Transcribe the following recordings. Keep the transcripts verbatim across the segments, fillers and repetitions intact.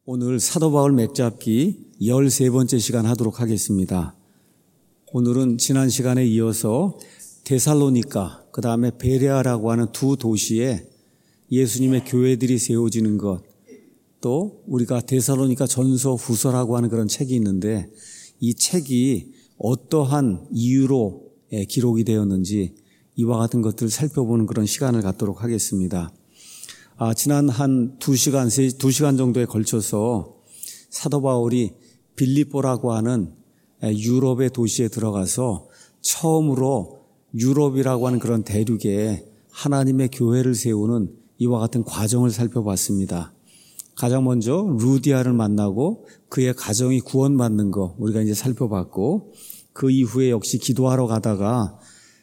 오늘 사도 바울 맥잡기 열세 번째 시간 하도록 하겠습니다. 오늘은 지난 시간에 이어서 데살로니가, 그 다음에 베레아라고 하는 두 도시에 예수님의 교회들이 세워지는 것, 또 우리가 데살로니가 전서 후서라고 하는 그런 책이 있는데 이 책이 어떠한 이유로 기록이 되었는지 이와 같은 것들을 살펴보는 그런 시간을 갖도록 하겠습니다. 아, 지난 한 두 시간, 세, 두 시간 정도에 걸쳐서 사도 바울이 빌립보라고 하는 유럽의 도시에 들어가서 처음으로 유럽이라고 하는 그런 대륙에 하나님의 교회를 세우는 이와 같은 과정을 살펴봤습니다. 가장 먼저 루디아를 만나고 그의 가정이 구원받는 거 우리가 이제 살펴봤고, 그 이후에 역시 기도하러 가다가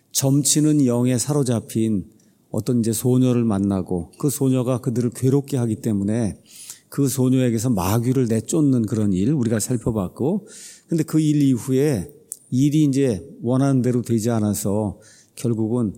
점치는 영에 사로잡힌 어떤 이제 소녀를 만나고 그 소녀가 그들을 괴롭게 하기 때문에 그 소녀에게서 마귀를 내쫓는 그런 일 우리가 살펴봤고, 근데 그 일 이후에 일이 이제 원하는 대로 되지 않아서 결국은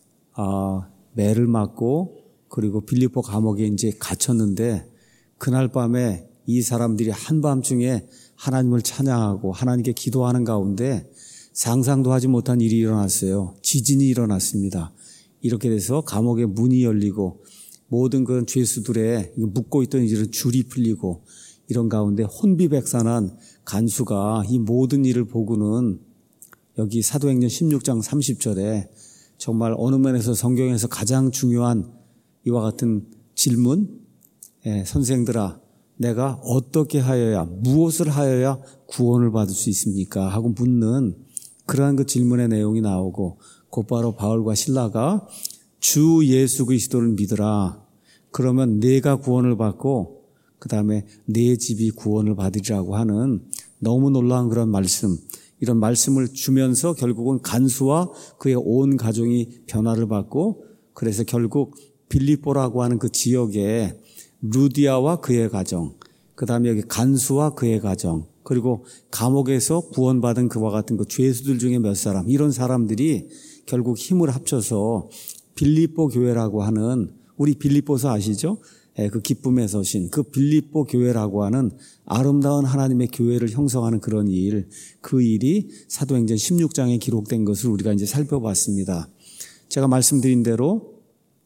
아, 매를 맞고 그리고 빌립보 감옥에 이제 갇혔는데, 그날 밤에 이 사람들이 한밤중에 하나님을 찬양하고 하나님께 기도하는 가운데 상상도 하지 못한 일이 일어났어요. 지진이 일어났습니다. 이렇게 돼서 감옥의 문이 열리고 모든 그런 죄수들의 묶고 있던 이런 줄이 풀리고, 이런 가운데 혼비백산한 간수가 이 모든 일을 보고는 여기 사도행전 십육 장 삼십 절에 정말 어느 면에서 성경에서 가장 중요한 이와 같은 질문, 예, 선생들아 내가 어떻게 하여야, 무엇을 하여야 구원을 받을 수 있습니까? 하고 묻는 그러한 그 질문의 내용이 나오고, 곧바로 바울과 실라가 주 예수 그리스도를 믿으라, 그러면 내가 구원을 받고 그 다음에 내 집이 구원을 받으리라고 하는 너무 놀라운 그런 말씀, 이런 말씀을 주면서 결국은 간수와 그의 온 가정이 변화를 받고, 그래서 결국 빌립보라고 하는 그 지역에 루디아와 그의 가정, 그 다음에 여기 간수와 그의 가정, 그리고 감옥에서 구원받은 그와 같은 그 죄수들 중에 몇 사람, 이런 사람들이 결국 힘을 합쳐서 빌립보 교회라고 하는, 우리 빌립보서 아시죠? 예, 그 기쁨의 서신, 그 빌립보 교회라고 하는 아름다운 하나님의 교회를 형성하는 그런 일, 그 일이 사도행전 십육 장에 기록된 것을 우리가 이제 살펴봤습니다. 제가 말씀드린 대로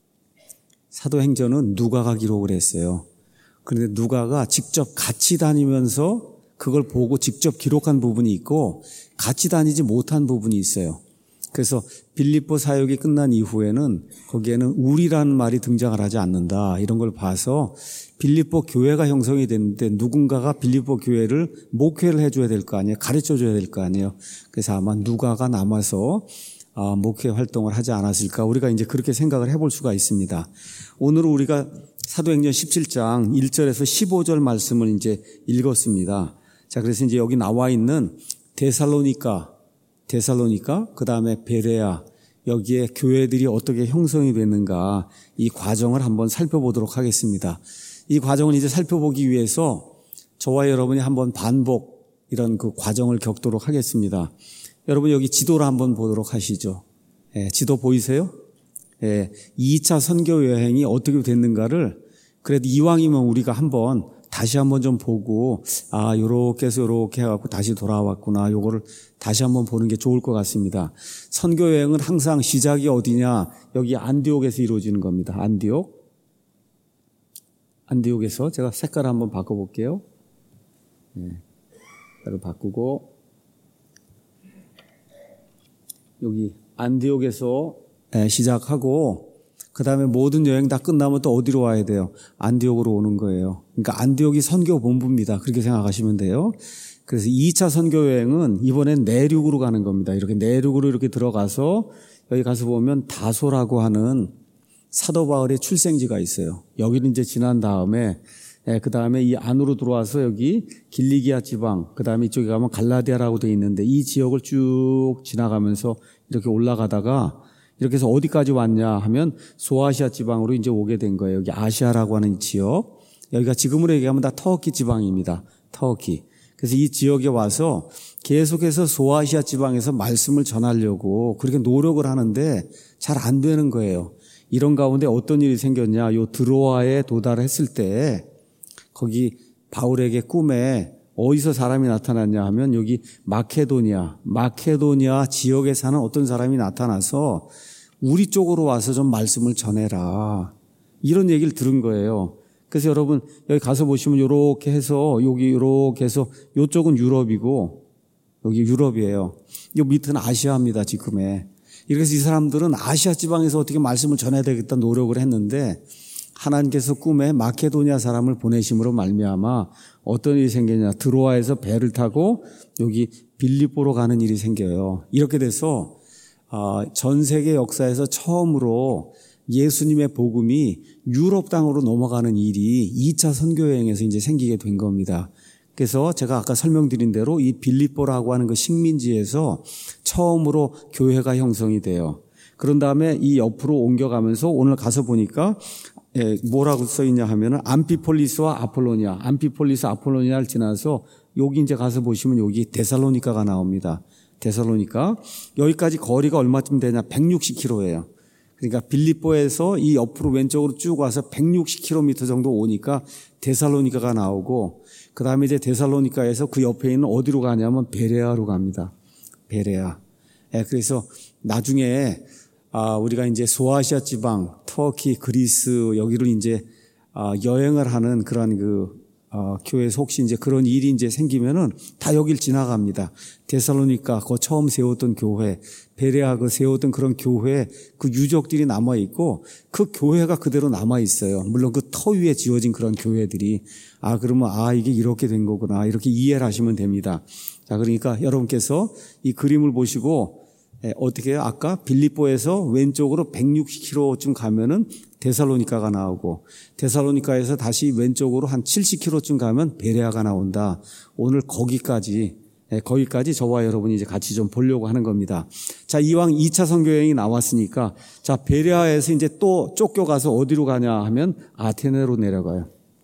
사도행전은 누가가 기록을 했어요. 그런데 누가가 직접 같이 다니면서 그걸 보고 직접 기록한 부분이 있고 같이 다니지 못한 부분이 있어요. 그래서 빌립보 사역이 끝난 이후에는 거기에는 우리라는 말이 등장을 하지 않는다, 이런 걸 봐서 빌립보 교회가 형성이 됐는데 누군가가 빌립보 교회를 목회를 해줘야 될 거 아니에요. 가르쳐줘야 될 거 아니에요. 그래서 아마 누가가 남아서 아, 목회 활동을 하지 않았을까, 우리가 이제 그렇게 생각을 해볼 수가 있습니다. 오늘은 우리가 사도행전 십칠 장 일 절에서 십오 절 말씀을 이제 읽었습니다. 자, 그래서 이제 여기 나와 있는 데살로니가, 데살로니가, 그 다음에 베레아, 여기에 교회들이 어떻게 형성이 됐는가, 이 과정을 한번 살펴보도록 하겠습니다. 이 과정을 이제 살펴보기 위해서 저와 여러분이 한번 반복 이런 그 과정을 겪도록 하겠습니다. 여러분 여기 지도를 한번 보도록 하시죠. 예, 지도 보이세요? 예, 이 차 선교 여행이 어떻게 됐는가를 그래도 이왕이면 우리가 한번 다시 한번 좀 보고, 아, 요렇게 해서 요렇게 해갖고 다시 돌아왔구나, 요거를 다시 한번 보는 게 좋을 것 같습니다. 선교 여행은 항상 시작이 어디냐? 여기 안디옥에서 이루어지는 겁니다. 안디옥. 안디옥에서 제가 색깔을 한번 바꿔볼게요. 네, 색깔을 바꾸고, 여기 안디옥에서 시작하고, 그 다음에 모든 여행 다 끝나면 또 어디로 와야 돼요? 안디옥으로 오는 거예요. 그러니까 안디옥이 선교 본부입니다. 그렇게 생각하시면 돼요. 그래서 이 차 선교 여행은 이번엔 내륙으로 가는 겁니다. 이렇게 내륙으로 이렇게 들어가서 여기 가서 보면 다소라고 하는 사도 바울의 출생지가 있어요. 여기는 이제 지난 다음에, 그 다음에 이 안으로 들어와서 여기 길리기아 지방, 그 다음에 이쪽에 가면 갈라디아라고 되어 있는데 이 지역을 쭉 지나가면서 이렇게 올라가다가 이렇게 해서 어디까지 왔냐 하면 소아시아 지방으로 이제 오게 된 거예요. 여기 아시아라고 하는 지역. 여기가 지금으로 얘기하면 다 터키 지방입니다. 터키. 그래서 이 지역에 와서 계속해서 소아시아 지방에서 말씀을 전하려고 그렇게 노력을 하는데 잘 안 되는 거예요. 이런 가운데 어떤 일이 생겼냐. 요 드로아에 도달했을 때 거기 바울에게 꿈에 어디서 사람이 나타났냐 하면 여기 마케도니아, 마케도니아 지역에 사는 어떤 사람이 나타나서 우리 쪽으로 와서 좀 말씀을 전해라. 이런 얘기를 들은 거예요. 그래서 여러분 여기 가서 보시면 이렇게 해서 여기 이렇게 해서 이쪽은 유럽이고 여기 유럽이에요. 이 밑은 아시아입니다. 지금에. 이래서 이 사람들은 아시아 지방에서 어떻게 말씀을 전해야 되겠다 노력을 했는데 하나님께서 꿈에 마케도니아 사람을 보내심으로 말미암아 어떤 일이 생겼냐. 드로아에서 배를 타고 여기 빌립보로 가는 일이 생겨요. 이렇게 돼서 전 세계 역사에서 처음으로 예수님의 복음이 유럽 땅으로 넘어가는 일이 이 차 선교여행에서 이제 생기게 된 겁니다. 그래서 제가 아까 설명드린 대로 이 빌립보라고 하는 그 식민지에서 처음으로 교회가 형성이 돼요. 그런 다음에 이 옆으로 옮겨가면서 오늘 가서 보니까 뭐라고 써 있냐 하면은 암피폴리스와 아폴로니아, 암피폴리스 아폴로니아를 지나서 여기 이제 가서 보시면 여기 데살로니카가 나옵니다. 데살로니카. 여기까지 거리가 얼마쯤 되냐? 백육십 킬로미터예요. 그러니까 빌립보에서 이 옆으로 왼쪽으로 쭉 와서 백육십 킬로미터 정도 오니까 데살로니카가 나오고 그 다음에 이제 데살로니카에서 그 옆에 있는 어디로 가냐면 베레아로 갑니다. 베레아. 예, 그래서 나중에 아, 우리가 이제 소아시아 지방, 터키, 그리스 여기를 이제 아, 여행을 하는 그런 그 어, 교회에서 혹시 이제 그런 일이 이제 생기면은 다 여길 지나갑니다. 데살로니카, 그 처음 세웠던 교회, 베레아 그 세웠던 그런 교회, 그 유적들이 남아있고, 그 교회가 그대로 남아있어요. 물론 그 터 위에 지어진 그런 교회들이. 아, 그러면, 아, 이게 이렇게 된 거구나. 이렇게 이해를 하시면 됩니다. 자, 그러니까 여러분께서 이 그림을 보시고, 예, 어떻게 해요? 아까 빌립보에서 왼쪽으로 백육십 킬로미터쯤 가면은 데살로니카가 나오고 데살로니카에서 다시 왼쪽으로 한 칠십 킬로미터쯤 가면 베레아가 나온다. 오늘 거기까지 예, 거기까지 저와 여러분이 이제 같이 좀 보려고 하는 겁니다. 자, 이왕 이 차 선교여행이 나왔으니까 자, 베레아에서 이제 또 쫓겨가서 어디로 가냐 하면 아테네로 내려가요.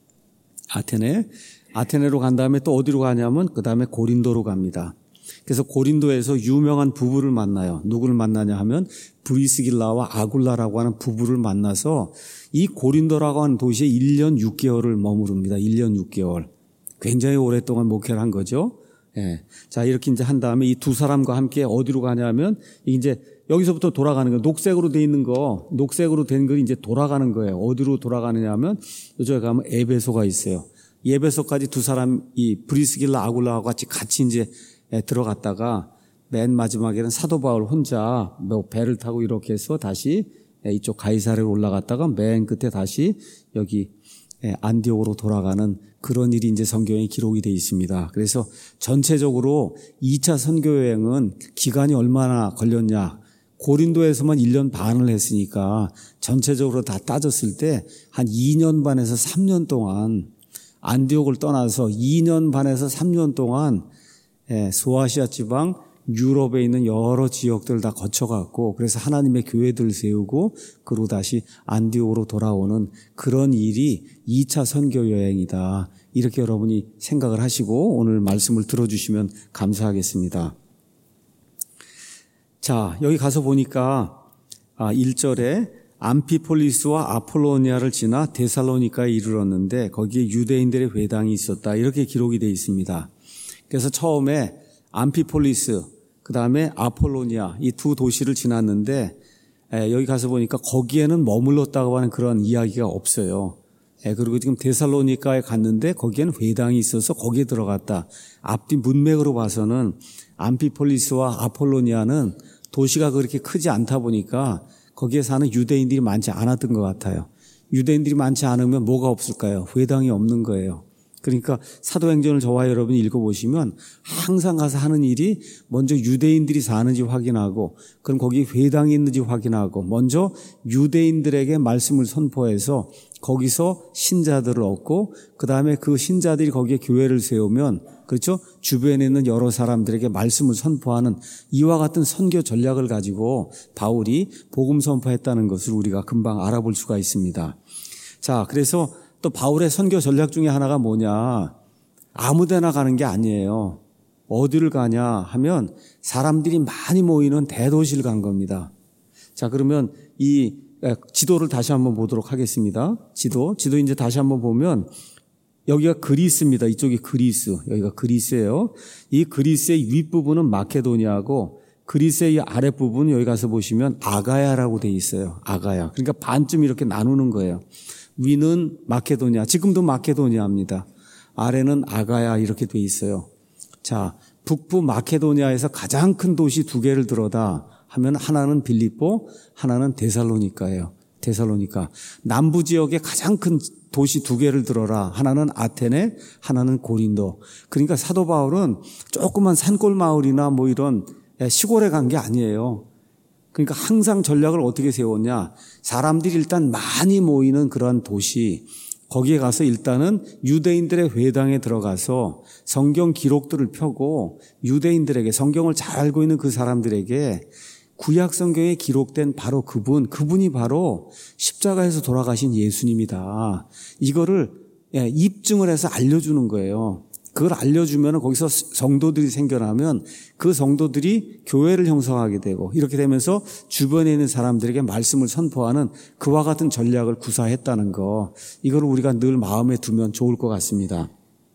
아테네. 아테네로 간 다음에 또 어디로 가냐면 그 다음에 고린도로 갑니다. 그래서 고린도에서 유명한 부부를 만나요. 누구를 만나냐 하면 브리스길라와 아굴라라고 하는 부부를 만나서 이 고린도라고 하는 도시에 일 년 육 개월을 머무릅니다. 일 년 육 개월. 굉장히 오랫동안 목회를 한 거죠. 예. 자, 이렇게 이제 한 다음에 이 두 사람과 함께 어디로 가냐면 이제 여기서부터 돌아가는 거예요. 녹색으로 돼 있는 거, 녹색으로 된 거 이제 돌아가는 거예요. 어디로 돌아가느냐 하면 여기에 가면 에베소가 있어요. 에베소까지 두 사람 이 브리스길라 아굴라와 같이 같이 이제 들어갔다가 맨 마지막에는 사도 바울 혼자 배를 타고 이렇게 해서 다시 이쪽 가이사랴로 올라갔다가 맨 끝에 다시 여기 안디옥으로 돌아가는 그런 일이 이제 성경에 기록이 되어 있습니다. 그래서 전체적으로 이 차 선교여행은 기간이 얼마나 걸렸냐? 고린도에서만 일 년 반을 했으니까 전체적으로 다 따졌을 때 한 이 년 반에서 삼 년 동안 안디옥을 떠나서 이 년 반에서 삼 년 동안 소아시아 지방 유럽에 있는 여러 지역들을 다 거쳐갔고 그래서 하나님의 교회들을 세우고 그리고 다시 안디옥으로 돌아오는 그런 일이 이 차 선교여행이다. 이렇게 여러분이 생각을 하시고 오늘 말씀을 들어주시면 감사하겠습니다. 자, 여기 가서 보니까 일 절에 암피폴리스와 아폴로니아를 지나 데살로니카에 이르렀는데 거기에 유대인들의 회당이 있었다. 이렇게 기록이 되어 있습니다. 그래서 처음에 암피폴리스, 그 다음에 아폴로니아 이 두 도시를 지났는데 여기 가서 보니까 거기에는 머물렀다고 하는 그런 이야기가 없어요. 그리고 지금 데살로니카에 갔는데 거기에는 회당이 있어서 거기에 들어갔다. 앞뒤 문맥으로 봐서는 암피폴리스와 아폴로니아는 도시가 그렇게 크지 않다 보니까 거기에 사는 유대인들이 많지 않았던 것 같아요. 유대인들이 많지 않으면 뭐가 없을까요? 회당이 없는 거예요. 그러니까 사도행전을 저와 여러분이 읽어보시면 항상 가서 하는 일이 먼저 유대인들이 사는지 확인하고 그럼 거기 회당이 있는지 확인하고 먼저 유대인들에게 말씀을 선포해서 거기서 신자들을 얻고 그 다음에 그 신자들이 거기에 교회를 세우면 그렇죠? 주변에 있는 여러 사람들에게 말씀을 선포하는 이와 같은 선교 전략을 가지고 바울이 복음 선포했다는 것을 우리가 금방 알아볼 수가 있습니다. 자, 그래서 또 바울의 선교 전략 중에 하나가 뭐냐? 아무 데나 가는 게 아니에요. 어디를 가냐 하면 사람들이 많이 모이는 대도시를 간 겁니다. 자, 그러면 이 지도를 다시 한번 보도록 하겠습니다. 지도, 지도 이제 다시 한번 보면 여기가 그리스입니다. 이쪽이 그리스. 여기가 그리스예요. 이 그리스의 윗부분은 마케도니아고 그리스의 아랫부분 여기 가서 보시면 아가야라고 돼 있어요. 아가야. 그러니까 반쯤 이렇게 나누는 거예요. 위는 마케도니아. 지금도 마케도니아입니다. 아래는 아가야 이렇게 돼 있어요. 자, 북부 마케도니아에서 가장 큰 도시 두 개를 들어다 하면 하나는 빌립보, 하나는 데살로니카예요. 데살로니카. 남부 지역의 가장 큰 도시 두 개를 들어라. 하나는 아테네, 하나는 고린도. 그러니까 사도 바울은 조그만 산골 마을이나 뭐 이런 시골에 간 게 아니에요. 그러니까 항상 전략을 어떻게 세웠냐. 사람들이 일단 많이 모이는 그러한 도시, 거기에 가서 일단은 유대인들의 회당에 들어가서 성경 기록들을 펴고 유대인들에게, 성경을 잘 알고 있는 그 사람들에게 구약 성경에 기록된 바로 그분, 그분이 바로 십자가에서 돌아가신 예수님이다. 이거를 입증을 해서 알려주는 거예요. 그걸 알려주면 거기서 성도들이 생겨나면 그 성도들이 교회를 형성하게 되고 이렇게 되면서 주변에 있는 사람들에게 말씀을 선포하는 그와 같은 전략을 구사했다는 거, 이걸 우리가 늘 마음에 두면 좋을 것 같습니다.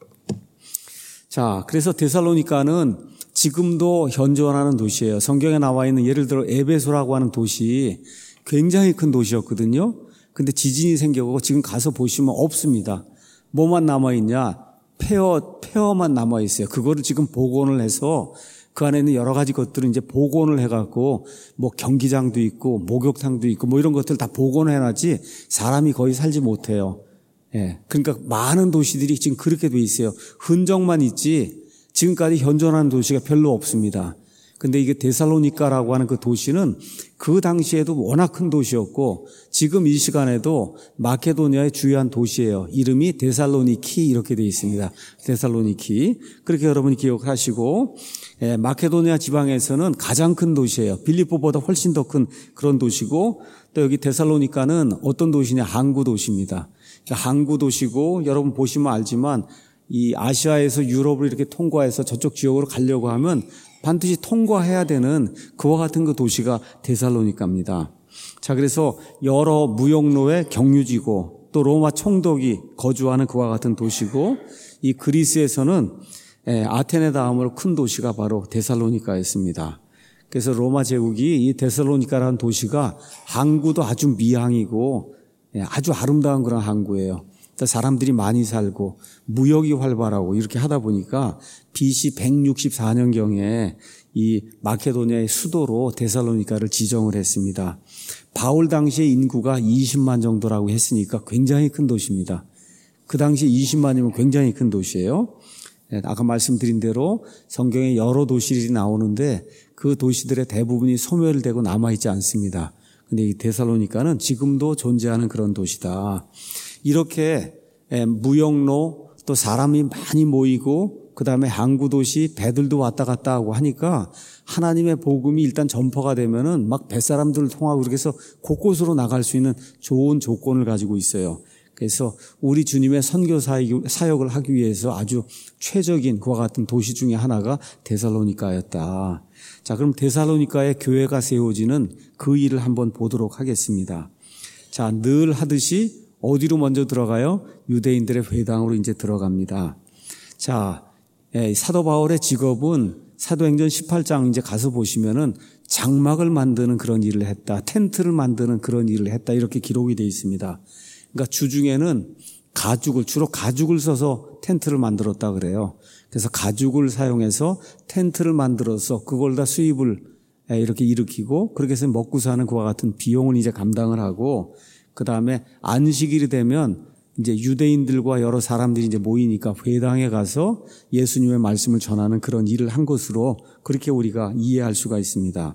자, 그래서 데살로니가는 지금도 현존하는 도시예요. 성경에 나와 있는 예를 들어 에베소라고 하는 도시, 굉장히 큰 도시였거든요. 근데 지진이 생겨고 지금 가서 보시면 없습니다. 뭐만 남아있냐? 폐허, 폐허만 남아있어요. 그거를 지금 복원을 해서 그 안에 있는 여러 가지 것들을 이제 복원을 해갖고 뭐 경기장도 있고 목욕탕도 있고 뭐 이런 것들 다 복원해놨지 사람이 거의 살지 못해요. 예. 그러니까 많은 도시들이 지금 그렇게 돼 있어요. 흔적만 있지 지금까지 현존하는 도시가 별로 없습니다. 근데 이게 데살로니가라고 하는 그 도시는 그 당시에도 워낙 큰 도시였고 지금 이 시간에도 마케도니아의 주요한 도시예요. 이름이 데살로니키 이렇게 되어 있습니다. 데살로니키. 그렇게 여러분이 기억하시고, 예, 마케도니아 지방에서는 가장 큰 도시예요. 빌립보보다 훨씬 더 큰 그런 도시고, 또 여기 데살로니가는 어떤 도시냐? 항구 도시입니다. 항구 도시고 여러분 보시면 알지만 이 아시아에서 유럽을 이렇게 통과해서 저쪽 지역으로 가려고 하면 반드시 통과해야 되는 그와 같은 그 도시가 데살로니가입니다. 자, 그래서 여러 무역로의 경유지고 또 로마 총독이 거주하는 그와 같은 도시고 이 그리스에서는 아테네 다음으로 큰 도시가 바로 데살로니가였습니다. 그래서 로마 제국이 이 데살로니가라는 도시가 항구도 아주 미항이고 아주 아름다운 그런 항구예요. 사람들이 많이 살고 무역이 활발하고 이렇게 하다 보니까 비씨 백육십사 년경에 이 마케도니아의 수도로 데살로니가를 지정을 했습니다. 바울 당시의 인구가 이십만 정도라고 했으니까 굉장히 큰 도시입니다. 그 당시 이십만이면 굉장히 큰 도시예요. 아까 말씀드린 대로 성경에 여러 도시들이 나오는데 그 도시들의 대부분이 소멸되고 남아있지 않습니다. 근데 이 데살로니가는 지금도 존재하는 그런 도시다. 이렇게 무역로 또 사람이 많이 모이고 그다음에 항구도시 배들도 왔다 갔다 하고 하니까 하나님의 복음이 일단 전파가 되면은 막 뱃사람들을 통하고 그렇게 해서 곳곳으로 나갈 수 있는 좋은 조건을 가지고 있어요. 그래서 우리 주님의 선교 사역을 하기 위해서 아주 최적인 그와 같은 도시 중에 하나가 데살로니가였다. 자, 그럼 데살로니가의 교회가 세워지는 그 일을 한번 보도록 하겠습니다. 자, 늘 하듯이 어디로 먼저 들어가요? 유대인들의 회당으로 이제 들어갑니다. 자, 사도 바울의 직업은 사도행전 십팔 장 이제 가서 보시면은 장막을 만드는 그런 일을 했다. 텐트를 만드는 그런 일을 했다. 이렇게 기록이 되어 있습니다. 그러니까 주중에는 가죽을, 주로 가죽을 써서 텐트를 만들었다 그래요. 그래서 가죽을 사용해서 텐트를 만들어서 그걸 다 수입을 이렇게 일으키고 그렇게 해서 먹고 사는 그와 같은 비용을 이제 감당을 하고 그 다음에 안식일이 되면 이제 유대인들과 여러 사람들이 이제 모이니까 회당에 가서 예수님의 말씀을 전하는 그런 일을 한 것으로 그렇게 우리가 이해할 수가 있습니다.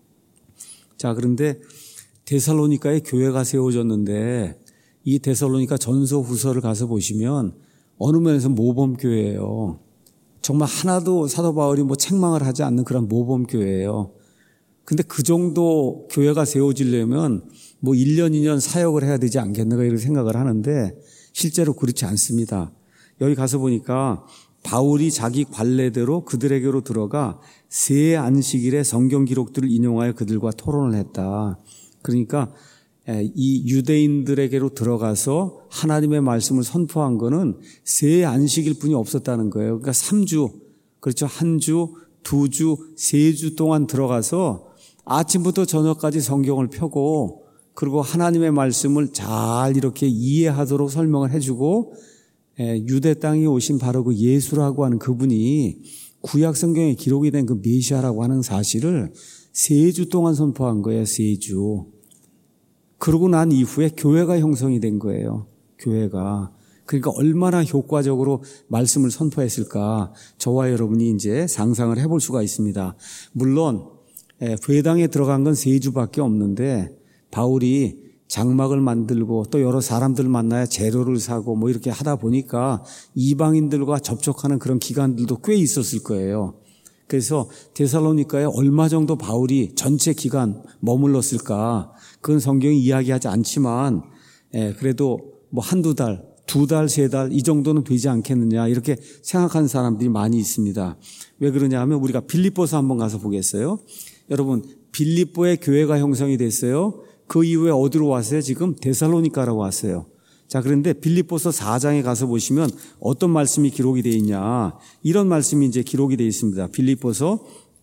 자, 그런데 데살로니가에 교회가 세워졌는데 이 데살로니가 전서 후서를 가서 보시면 어느 면에서 모범교회예요. 정말 하나도 사도 바울이 뭐 책망을 하지 않는 그런 모범교회예요. 근데 그 정도 교회가 세워지려면 뭐 일 년, 이 년 사역을 해야 되지 않겠는가 이렇게 생각을 하는데 실제로 그렇지 않습니다. 여기 가서 보니까 바울이 자기 관례대로 그들에게로 들어가 세 안식일의 성경 기록들을 인용하여 그들과 토론을 했다. 그러니까 이 유대인들에게로 들어가서 하나님의 말씀을 선포한 거는 세 안식일 뿐이 없었다는 거예요. 그러니까 삼 주, 그렇죠. 한 주, 두 주, 세 주 동안 들어가서 아침부터 저녁까지 성경을 펴고 그리고 하나님의 말씀을 잘 이렇게 이해하도록 설명을 해주고 유대 땅에 오신 바로 그 예수라고 하는 그분이 구약 성경에 기록이 된 그 메시아라고 하는 사실을 세 주 동안 선포한 거예요. 세 주. 그러고 난 이후에 교회가 형성이 된 거예요. 교회가. 그러니까 얼마나 효과적으로 말씀을 선포했을까 저와 여러분이 이제 상상을 해볼 수가 있습니다. 물론 회당에 들어간 건 세 주밖에 없는데 바울이 장막을 만들고 또 여러 사람들 만나야 재료를 사고 뭐 이렇게 하다 보니까 이방인들과 접촉하는 그런 기간들도 꽤 있었을 거예요. 그래서 데살로니가에 얼마 정도 바울이 전체 기간 머물렀을까? 그건 성경이 이야기하지 않지만 그래도 뭐 한두 달, 두 달, 세 달 이 정도는 되지 않겠느냐 이렇게 생각하는 사람들이 많이 있습니다. 왜 그러냐 하면 우리가 빌립보서 한번 가서 보겠어요. 여러분 빌립보에 교회가 형성이 됐어요. 그 이후에 어디로 왔어요? 지금 데살로니가라고 왔어요. 자, 그런데 빌립보서 사 장에 가서 보시면 어떤 말씀이 기록이 되어 있냐. 이런 말씀이 이제 기록이 되어 있습니다. 빌립보서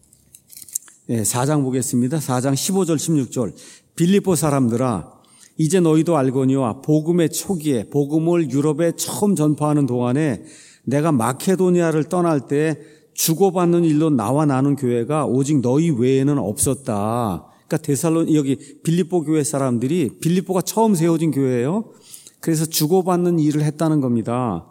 사 장 보겠습니다. 사 장 십오 절 십육 절. 빌립보 사람들아 이제 너희도 알거니와 복음의 초기에 복음을 유럽에 처음 전파하는 동안에 내가 마케도니아를 떠날 때 주고받는 일로 나와 나눈 교회가 오직 너희 외에는 없었다. 그러니까 데살로 여기 빌립보 교회 사람들이 빌립보가 처음 세워진 교회예요. 그래서 주고받는 일을 했다는 겁니다.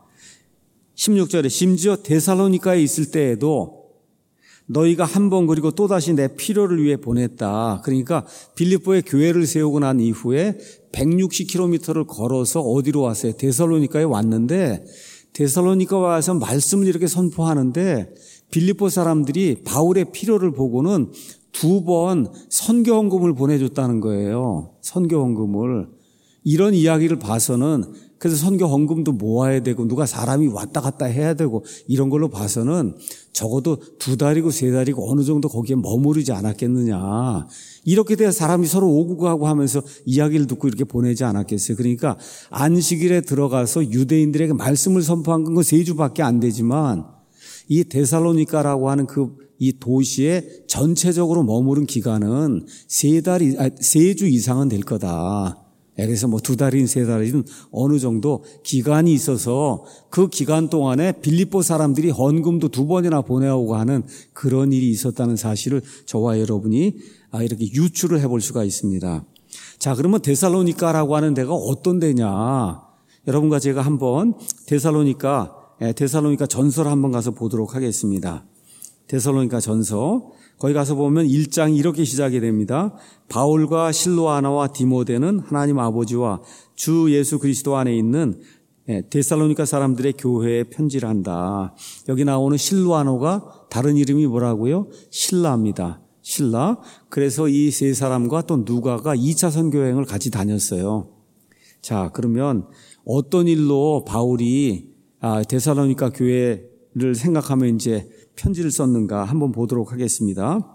십육 절에 심지어 데살로니가에 있을 때에도 너희가 한 번 그리고 또다시 내 필요를 위해 보냈다. 그러니까 빌립보에 교회를 세우고 난 이후에 백육십 킬로미터를 걸어서 어디로 왔어요? 데살로니가에 왔는데 데살로니가 와서 말씀을 이렇게 선포하는데 빌립보 사람들이 바울의 필요를 보고는 두 번 선교 헌금을 보내줬다는 거예요. 선교 헌금을. 이런 이야기를 봐서는 그래서 선교 헌금도 모아야 되고 누가 사람이 왔다 갔다 해야 되고 이런 걸로 봐서는 적어도 두 달이고 세 달이고 어느 정도 거기에 머무르지 않았겠느냐. 이렇게 돼야 사람이 서로 오고 가고 하면서 이야기를 듣고 이렇게 보내지 않았겠어요. 그러니까 안식일에 들어가서 유대인들에게 말씀을 선포한 건 세 주밖에 안 되지만 이 데살로니가라고 하는 그 이 도시에 전체적으로 머무른 기간은 세 달이, 아, 세 주 이상은 될 거다. 그래서 뭐 두 달이든 세 달이든 어느 정도 기간이 있어서 그 기간 동안에 빌립보 사람들이 헌금도 두 번이나 보내오고 하는 그런 일이 있었다는 사실을 저와 여러분이 이렇게 유추를 해볼 수가 있습니다. 자, 그러면 데살로니가라고 하는 데가 어떤 데냐? 여러분과 제가 한번 데살로니가, 데살로니가 전서를 한번 가서 보도록 하겠습니다. 데살로니가 전서 거기 가서 보면 일 장이 이렇게 시작이 됩니다. 바울과 실로아나와 디모데는 하나님 아버지와 주 예수 그리스도 안에 있는 데살로니가 사람들의 교회에 편지를 한다. 여기 나오는 실로아노가 다른 이름이 뭐라고요? 실라입니다. 실라. 그래서 이 세 사람과 또 누가가 이 차 선교 여행을 같이 다녔어요. 자, 그러면 어떤 일로 바울이 데살로니가 교회를 생각하면 이제 편지를 썼는가 한번 보도록 하겠습니다.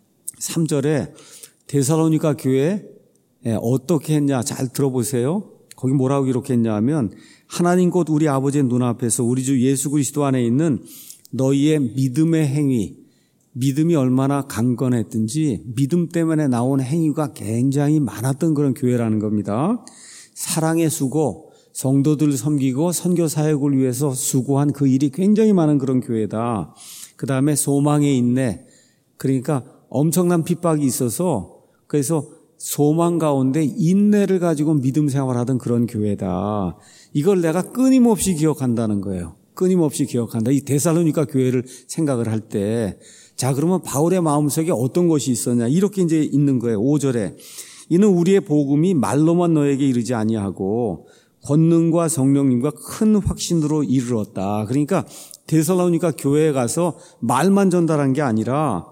삼 절에 데살로니가 교회 어떻게 했냐 잘 들어보세요. 거기 뭐라고 기록했냐 하면 하나님 곧 우리 아버지의 눈앞에서 우리 주 예수 그리스도 안에 있는 너희의 믿음의 행위, 믿음이 얼마나 강건했든지 믿음 때문에 나온 행위가 굉장히 많았던 그런 교회라는 겁니다. 사랑의 수고, 성도들 섬기고 선교 사역을 위해서 수고한 그 일이 굉장히 많은 그런 교회다. 그 다음에 소망의 인내, 그러니까 엄청난 핍박이 있어서 그래서 소망 가운데 인내를 가지고 믿음 생활하던 그런 교회다. 이걸 내가 끊임없이 기억한다는 거예요. 끊임없이 기억한다. 이 데살로니가 교회를 생각을 할 때, 자, 그러면 바울의 마음속에 어떤 것이 있었냐? 이렇게 이제 있는 거예요. 오 절에 이는 우리의 복음이 말로만 너에게 이르지 아니하고 권능과 성령님과 큰 확신으로 이르렀다. 그러니까 데살로니가 교회에 가서 말만 전달한 게 아니라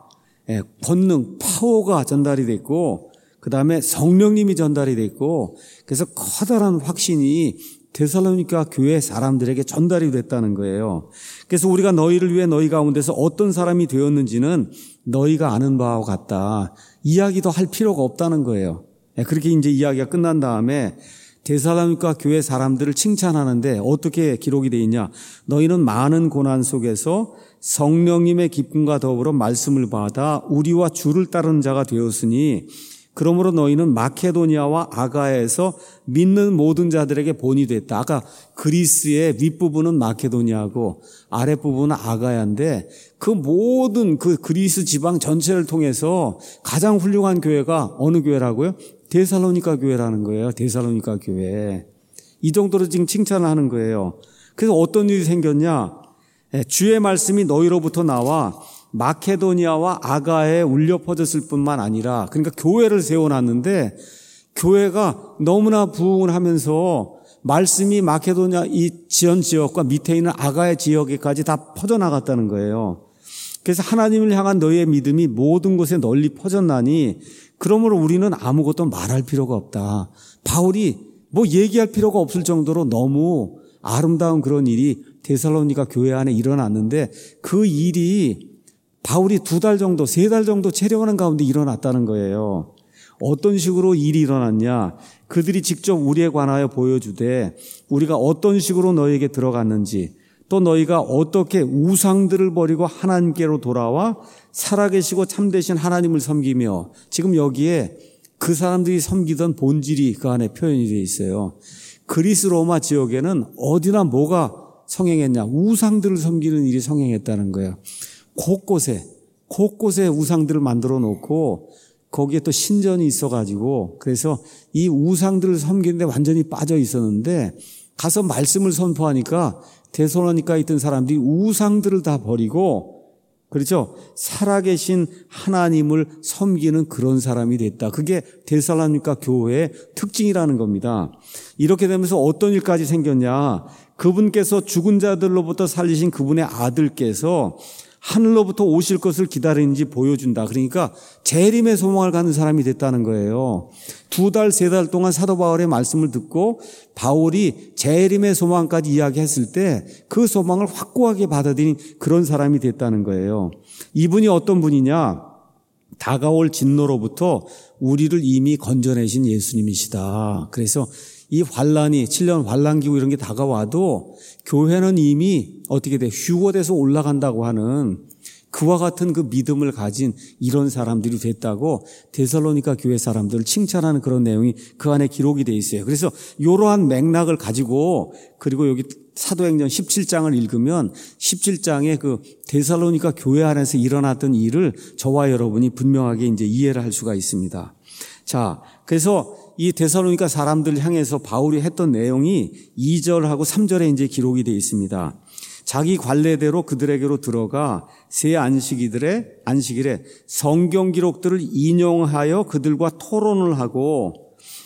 권능, 파워가 전달이 됐고 그 다음에 성령님이 전달이 됐고 그래서 커다란 확신이 데살로니가 교회 사람들에게 전달이 됐다는 거예요. 그래서 우리가 너희를 위해 너희 가운데서 어떤 사람이 되었는지는 너희가 아는 바와 같다. 이야기도 할 필요가 없다는 거예요. 그렇게 이제 이야기가 끝난 다음에 데살로니가 교회 사람들을 칭찬하는데 어떻게 기록이 되어 있냐? 너희는 많은 고난 속에서 성령님의 기쁨과 더불어 말씀을 받아 우리와 주를 따르는 자가 되었으니 그러므로 너희는 마케도니아와 아가야에서 믿는 모든 자들에게 본이 됐다. 아까 그리스의 윗부분은 마케도니아고 아랫부분은 아가야인데 그 모든 그 그리스 지방 전체를 통해서 가장 훌륭한 교회가 어느 교회라고요? 데살로니가 교회라는 거예요. 데살로니가 교회. 이 정도로 지금 칭찬을 하는 거예요. 그래서 어떤 일이 생겼냐? 주의 말씀이 너희로부터 나와 마케도니아와 아가야에 울려 퍼졌을 뿐만 아니라, 그러니까 교회를 세워놨는데 교회가 너무나 부흥을 하면서 말씀이 마케도니아 이 지연 지역과 밑에 있는 아가야 지역에까지 다 퍼져나갔다는 거예요. 그래서 하나님을 향한 너희의 믿음이 모든 곳에 널리 퍼졌나니 그러므로 우리는 아무것도 말할 필요가 없다. 바울이 뭐 얘기할 필요가 없을 정도로 너무 아름다운 그런 일이 데살로니가 교회 안에 일어났는데 그 일이 바울이 두 달 정도, 세 달 정도 체력하는 가운데 일어났다는 거예요. 어떤 식으로 일이 일어났냐? 그들이 직접 우리에 관하여 보여주되 우리가 어떤 식으로 너희에게 들어갔는지, 또 너희가 어떻게 우상들을 버리고 하나님께로 돌아와 살아계시고 참되신 하나님을 섬기며, 지금 여기에 그 사람들이 섬기던 본질이 그 안에 표현이 되어 있어요. 그리스 로마 지역에는 어디나 뭐가 성행했냐? 우상들을 섬기는 일이 성행했다는 거예요. 곳곳에 곳곳에 우상들을 만들어 놓고 거기에 또 신전이 있어가지고, 그래서 이 우상들을 섬기는데 완전히 빠져 있었는데 가서 말씀을 선포하니까 데살로니가에 있던 사람들이 우상들을 다 버리고, 그렇죠, 살아계신 하나님을 섬기는 그런 사람이 됐다. 그게 데살로니가 교회의 특징이라는 겁니다. 이렇게 되면서 어떤 일까지 생겼냐? 그분께서 죽은 자들로부터 살리신 그분의 아들께서 하늘로부터 오실 것을 기다리는지 보여준다. 그러니까 재림의 소망을 갖는 사람이 됐다는 거예요. 두 달, 세 달 동안 사도 바울의 말씀을 듣고 바울이 재림의 소망까지 이야기했을 때 그 소망을 확고하게 받아들인 그런 사람이 됐다는 거예요. 이분이 어떤 분이냐? 다가올 진노로부터 우리를 이미 건져내신 예수님이시다. 그래서 이 환란이, 칠 년 환란기고 이런 게 다가와도 교회는 이미 어떻게 돼? 휴거돼서 올라간다고 하는 그와 같은 그 믿음을 가진 이런 사람들이 됐다고 데살로니가 교회 사람들을 칭찬하는 그런 내용이 그 안에 기록이 돼 있어요. 그래서 이러한 맥락을 가지고, 그리고 여기 사도행전 십칠 장을 읽으면 십칠 장에 그 데살로니가 교회 안에서 일어났던 일을 저와 여러분이 분명하게 이제 이해를 할 수가 있습니다. 자, 그래서 이 데살로니가 사람들을 향해서 바울이 했던 내용이 이 절하고 삼 절에 이제 기록이 되어 있습니다. 자기 관례대로 그들에게로 들어가 새 안식일에 안식일에 성경 기록들을 인용하여 그들과 토론을 하고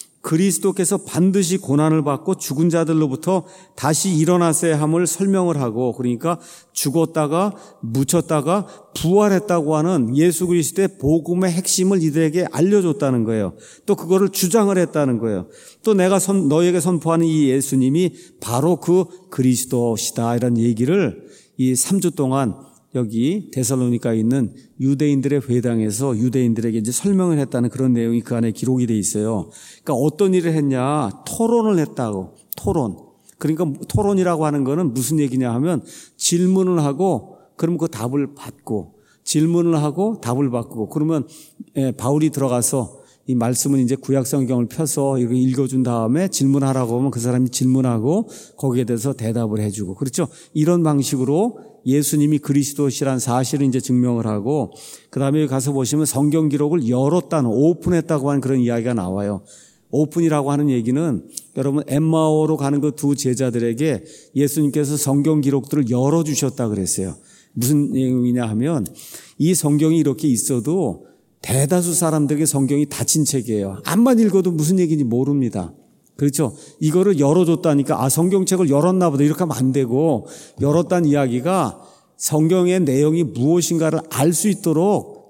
그리스도께서 반드시 고난을 받고 죽은 자들로부터 다시 일어났어야 함을 설명을 하고, 그러니까 죽었다가 묻혔다가 부활했다고 하는 예수 그리스도의 복음의 핵심을 이들에게 알려줬다는 거예요. 또 그거를 주장을 했다는 거예요. 또 내가 선, 너에게 선포하는 이 예수님이 바로 그 그리스도시다, 이런 얘기를 이 삼 주 동안 여기 데살로니가에 있는 유대인들의 회당에서 유대인들에게 이제 설명을 했다는 그런 내용이 그 안에 기록이 돼 있어요. 그러니까 어떤 일을 했냐? 토론을 했다고. 토론. 그러니까 토론이라고 하는 거는 무슨 얘기냐 하면 질문을 하고 그러면 그 답을 받고, 질문을 하고 답을 받고, 그러면 바울이 들어가서 이 말씀은 이제 구약성경을 펴서 이렇게 읽어준 다음에 질문하라고 하면 그 사람이 질문하고 거기에 대해서 대답을 해주고, 그렇죠? 이런 방식으로 예수님이 그리스도시란 사실을 이제 증명을 하고, 그 다음에 가서 보시면 성경 기록을 열었다는, 오픈했다고 하는 그런 이야기가 나와요. 오픈이라고 하는 얘기는 여러분 엠마오로 가는 그 두 제자들에게 예수님께서 성경 기록들을 열어주셨다 그랬어요. 무슨 내용이냐 하면 이 성경이 이렇게 있어도 대다수 사람들에게 성경이 닫힌 책이에요. 암만 읽어도 무슨 얘기인지 모릅니다. 그렇죠? 이거를 열어줬다니까 아 성경책을 열었나 보다 이렇게 하면 안 되고, 열었다는 이야기가 성경의 내용이 무엇인가를 알 수 있도록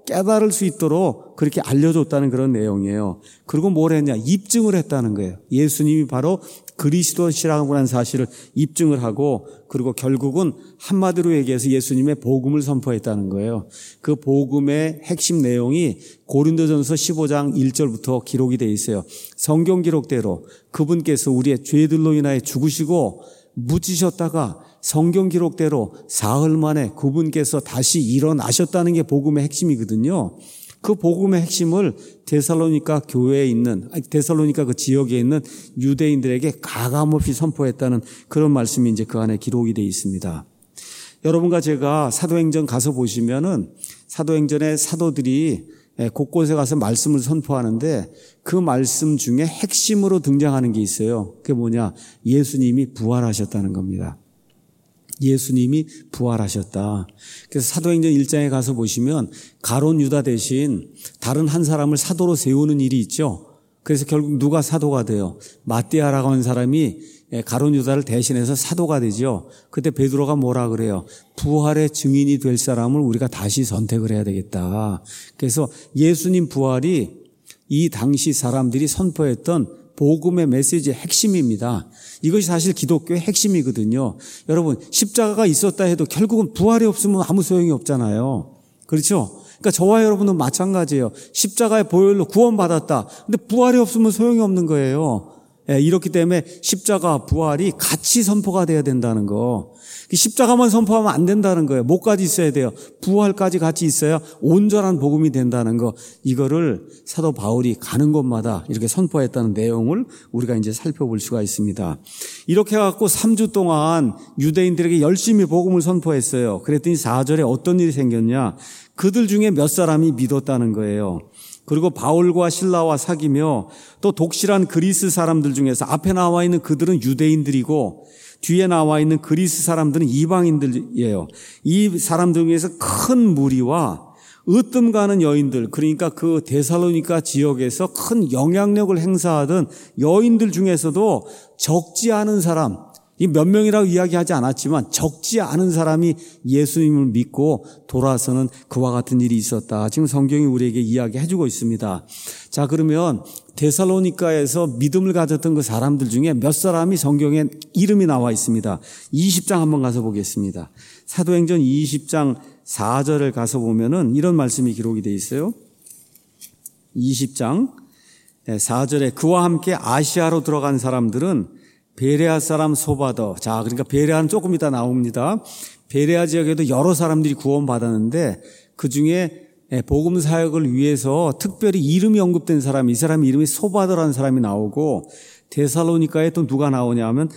깨달을 수 있도록 그렇게 알려줬다는 그런 내용이에요. 그리고 뭘 했냐? 입증을 했다는 거예요. 예수님이 바로 그리스도시라고 하는 사실을 입증을 하고, 그리고 결국은 한마디로 얘기해서 예수님의 복음을 선포했다는 거예요. 그 복음의 핵심 내용이 고린도전서 십오 장 일 절부터 기록이 되어 있어요. 성경 기록대로 그분께서 우리의 죄들로 인하여 죽으시고 묻히셨다가 성경 기록대로 사흘 만에 그분께서 다시 일어나셨다는 게 복음의 핵심이거든요. 그 복음의 핵심을 데살로니가 교회에 있는, 데살로니가 그 지역에 있는 유대인들에게 가감없이 선포했다는 그런 말씀이 이제 그 안에 기록이 되어 있습니다. 여러분과 제가 사도행전 가서 보시면은 사도행전의 사도들이 곳곳에 가서 말씀을 선포하는데 그 말씀 중에 핵심으로 등장하는 게 있어요. 그게 뭐냐? 예수님이 부활하셨다는 겁니다. 예수님이 부활하셨다. 그래서 사도행전 일 장에 가서 보시면 가론 유다 대신 다른 한 사람을 사도로 세우는 일이 있죠. 그래서 결국 누가 사도가 돼요? 마띠아라고 하는 사람이 가론 유다를 대신해서 사도가 되죠. 그때 베드로가 뭐라 그래요? 부활의 증인이 될 사람을 우리가 다시 선택을 해야 되겠다. 그래서 예수님 부활이 이 당시 사람들이 선포했던 복음의 메시지의 핵심입니다. 이것이 사실 기독교의 핵심이거든요. 여러분, 십자가가 있었다 해도 결국은 부활이 없으면 아무 소용이 없잖아요. 그렇죠? 그러니까 저와 여러분은 마찬가지예요. 십자가의 보혈로 구원받았다. 근데 부활이 없으면 소용이 없는 거예요. 예, 이렇기 때문에 십자가, 부활이 같이 선포가 돼야 된다는 거. 십자가만 선포하면 안 된다는 거예요. 뭐까지 있어야 돼요? 부활까지 같이 있어야 온전한 복음이 된다는 거. 이거를 사도 바울이 가는 곳마다 이렇게 선포했다는 내용을 우리가 이제 살펴볼 수가 있습니다. 이렇게 해갖고 삼 주 동안 유대인들에게 열심히 복음을 선포했어요. 그랬더니 사 절에 어떤 일이 생겼냐? 그들 중에 몇 사람이 믿었다는 거예요. 그리고 바울과 실라와 사귀며 또 독실한 그리스 사람들 중에서 앞에 나와 있는 그들은 유대인들이고 뒤에 나와 있는 그리스 사람들은 이방인들이에요. 이 사람들 중에서 큰 무리와 으뜸 가는 여인들, 그러니까 그 데살로니가 지역에서 큰 영향력을 행사하던 여인들 중에서도 적지 않은 사람, 이 몇 명이라고 이야기하지 않았지만 적지 않은 사람이 예수님을 믿고 돌아서는 그와 같은 일이 있었다. 지금 성경이 우리에게 이야기해주고 있습니다. 자, 그러면 데살로니가에서 믿음을 가졌던 그 사람들 중에 몇 사람이 성경에 이름이 나와 있습니다. 이십 장 한번 가서 보겠습니다. 사도행전 이십 장 사 절을 가서 보면은 이런 말씀이 기록이 되어 있어요. 이십 장 사 절에 그와 함께 아시아로 들어간 사람들은 베레아 사람 소바더. 자, 그러니까 베레아는 조금 이따 나옵니다. 베레아 지역에도 여러 사람들이 구원받았는데 그 중에 복음 사역을 위해서 특별히 이름이 언급된 사람이, 이 사람 이름이 소바더라는 사람이 나오고, 데살로니가에 또 누가 나오냐 하면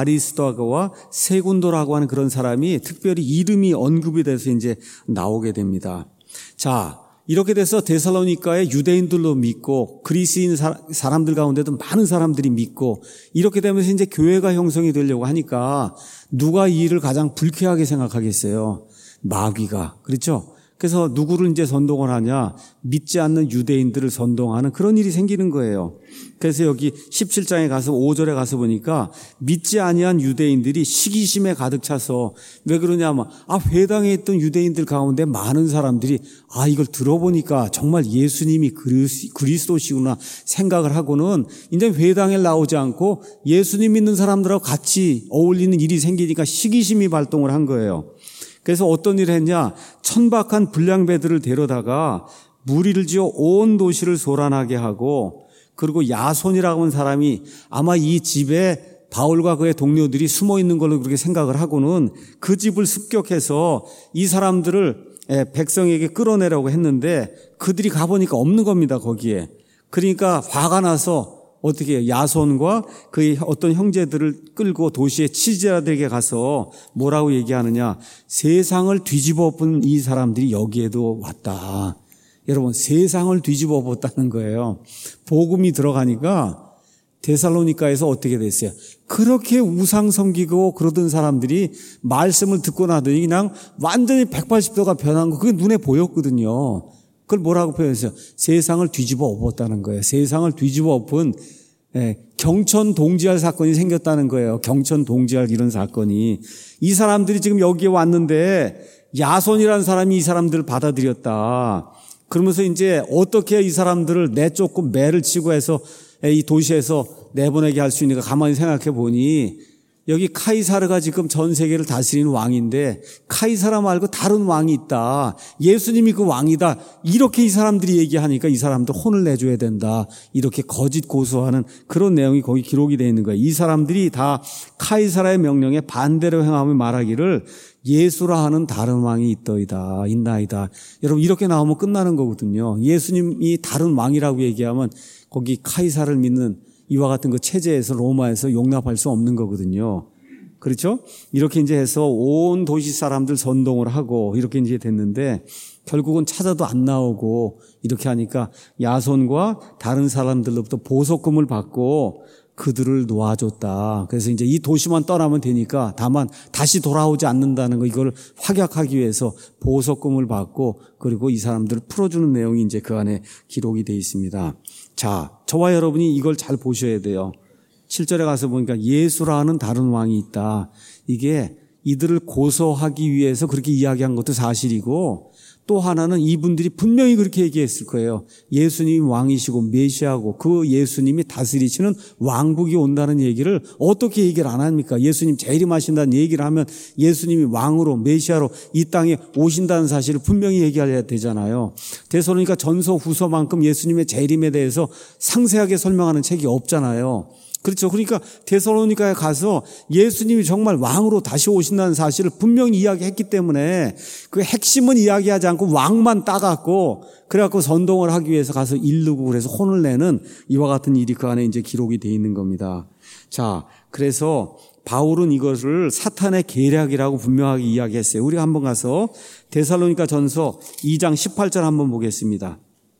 아리스도아와 세군도라고 하는 그런 사람이 특별히 이름이 언급이 돼서 이제 나오게 됩니다. 자, 이렇게 돼서 데살로니가의 유대인들도 믿고 그리스인 사람들 가운데도 많은 사람들이 믿고 이렇게 되면서 이제 교회가 형성이 되려고 하니까 누가 이 일을 가장 불쾌하게 생각하겠어요? 마귀가. 그렇죠? 그래서 누구를 이제 선동을 하냐? 믿지 않는 유대인들을 선동하는 그런 일이 생기는 거예요. 그래서 여기 십칠 장에 가서 오 절에 가서 보니까 믿지 아니한 유대인들이 시기심에 가득 차서 왜 그러냐면 아 회당에 있던 유대인들 가운데 많은 사람들이 아 이걸 들어보니까 정말 예수님이 그리스도시구나 생각을 하고는 이제 회당에 나오지 않고 예수님 믿는 사람들하고 같이 어울리는 일이 생기니까 시기심이 발동을 한 거예요. 그래서 어떤 일을 했냐? 천박한 불량배들을 데려다가 무리를 지어 온 도시를 소란하게 하고 그리고 야손이라고 하는 사람이 아마 이 집에 바울과 그의 동료들이 숨어 있는 걸로 그렇게 생각을 하고는 그 집을 습격해서 이 사람들을 백성에게 끌어내려고 했는데 그들이 가보니까 없는 겁니다, 거기에. 그러니까 화가 나서 어떻게 해요? 야손과 그의 어떤 형제들을 끌고 도시의 치자들에게 가서 뭐라고 얘기하느냐? 세상을 뒤집어 엎은 이 사람들이 여기에도 왔다. 여러분, 세상을 뒤집어 엎었다는 거예요. 복음이 들어가니까 데살로니가에서 어떻게 됐어요? 그렇게 우상 섬기고 그러던 사람들이 말씀을 듣고 나더니 그냥 완전히 백팔십 도가 변한 거 그게 눈에 보였거든요. 그걸 뭐라고 표현했어요? 세상을 뒤집어 엎었다는 거예요. 세상을 뒤집어 엎은 예, 경천 동지할 사건이 생겼다는 거예요. 경천 동지할 이런 사건이. 이 사람들이 지금 여기에 왔는데 야손이라는 사람이 이 사람들을 받아들였다. 그러면서 이제 어떻게 이 사람들을 내쫓고 매를 치고 해서 이 도시에서 내보내게 할 수 있는가 가만히 생각해 보니 여기 카이사르가 지금 전 세계를 다스리는 왕인데 카이사라 말고 다른 왕이 있다. 예수님이 그 왕이다. 이렇게 이 사람들이 얘기하니까 이 사람들 혼을 내줘야 된다. 이렇게 거짓 고소하는 그런 내용이 거기 기록이 되어 있는 거예요. 이 사람들이 다 카이사라의 명령에 반대로 행하며 말하기를 예수라 하는 다른 왕이 있더이다. 있나이다. 여러분 이렇게 나오면 끝나는 거거든요. 예수님이 다른 왕이라고 얘기하면 거기 카이사를 믿는 이와 같은 그 체제에서 로마에서 용납할 수 없는 거거든요. 그렇죠? 이렇게 이제 해서 온 도시 사람들 선동을 하고 이렇게 이제 됐는데 결국은 찾아도 안 나오고 이렇게 하니까 야손과 다른 사람들로부터 보석금을 받고 그들을 놓아줬다. 그래서 이제 이 도시만 떠나면 되니까 다만 다시 돌아오지 않는다는 거 이걸 확약하기 위해서 보석금을 받고 그리고 이 사람들을 풀어주는 내용이 이제 그 안에 기록이 되어 있습니다. 자, 저와 여러분이 이걸 잘 보셔야 돼요. 칠 절에 가서 보니까 예수라는 다른 왕이 있다. 이게 이들을 고소하기 위해서 그렇게 이야기한 것도 사실이고 또 하나는 이분들이 분명히 그렇게 얘기했을 거예요. 예수님이 왕이시고 메시아고 그 예수님이 다스리시는 왕국이 온다는 얘기를 어떻게 얘기를 안 합니까? 예수님 재림하신다는 얘기를 하면 예수님이 왕으로 메시아로 이 땅에 오신다는 사실을 분명히 얘기해야 되잖아요. 데살로니가 전서 후서만큼 예수님의 재림에 대해서 상세하게 설명하는 책이 없잖아요. 그렇죠. 그러니까 데살로니가에 가서 예수님이 정말 왕으로 다시 오신다는 사실을 분명히 이야기했기 때문에 그 핵심은 이야기하지 않고 왕만 따갖고 그래갖고 선동을 하기 위해서 가서 이르고 그래서 혼을 내는 이와 같은 일이 그 안에 이제 기록이 되어 있는 겁니다. 자, 그래서 바울은 이것을 사탄의 계략이라고 분명하게 이야기했어요. 우리가 한번 가서 데살로니가 전서 이 장 십팔 절 한번 보겠습니다.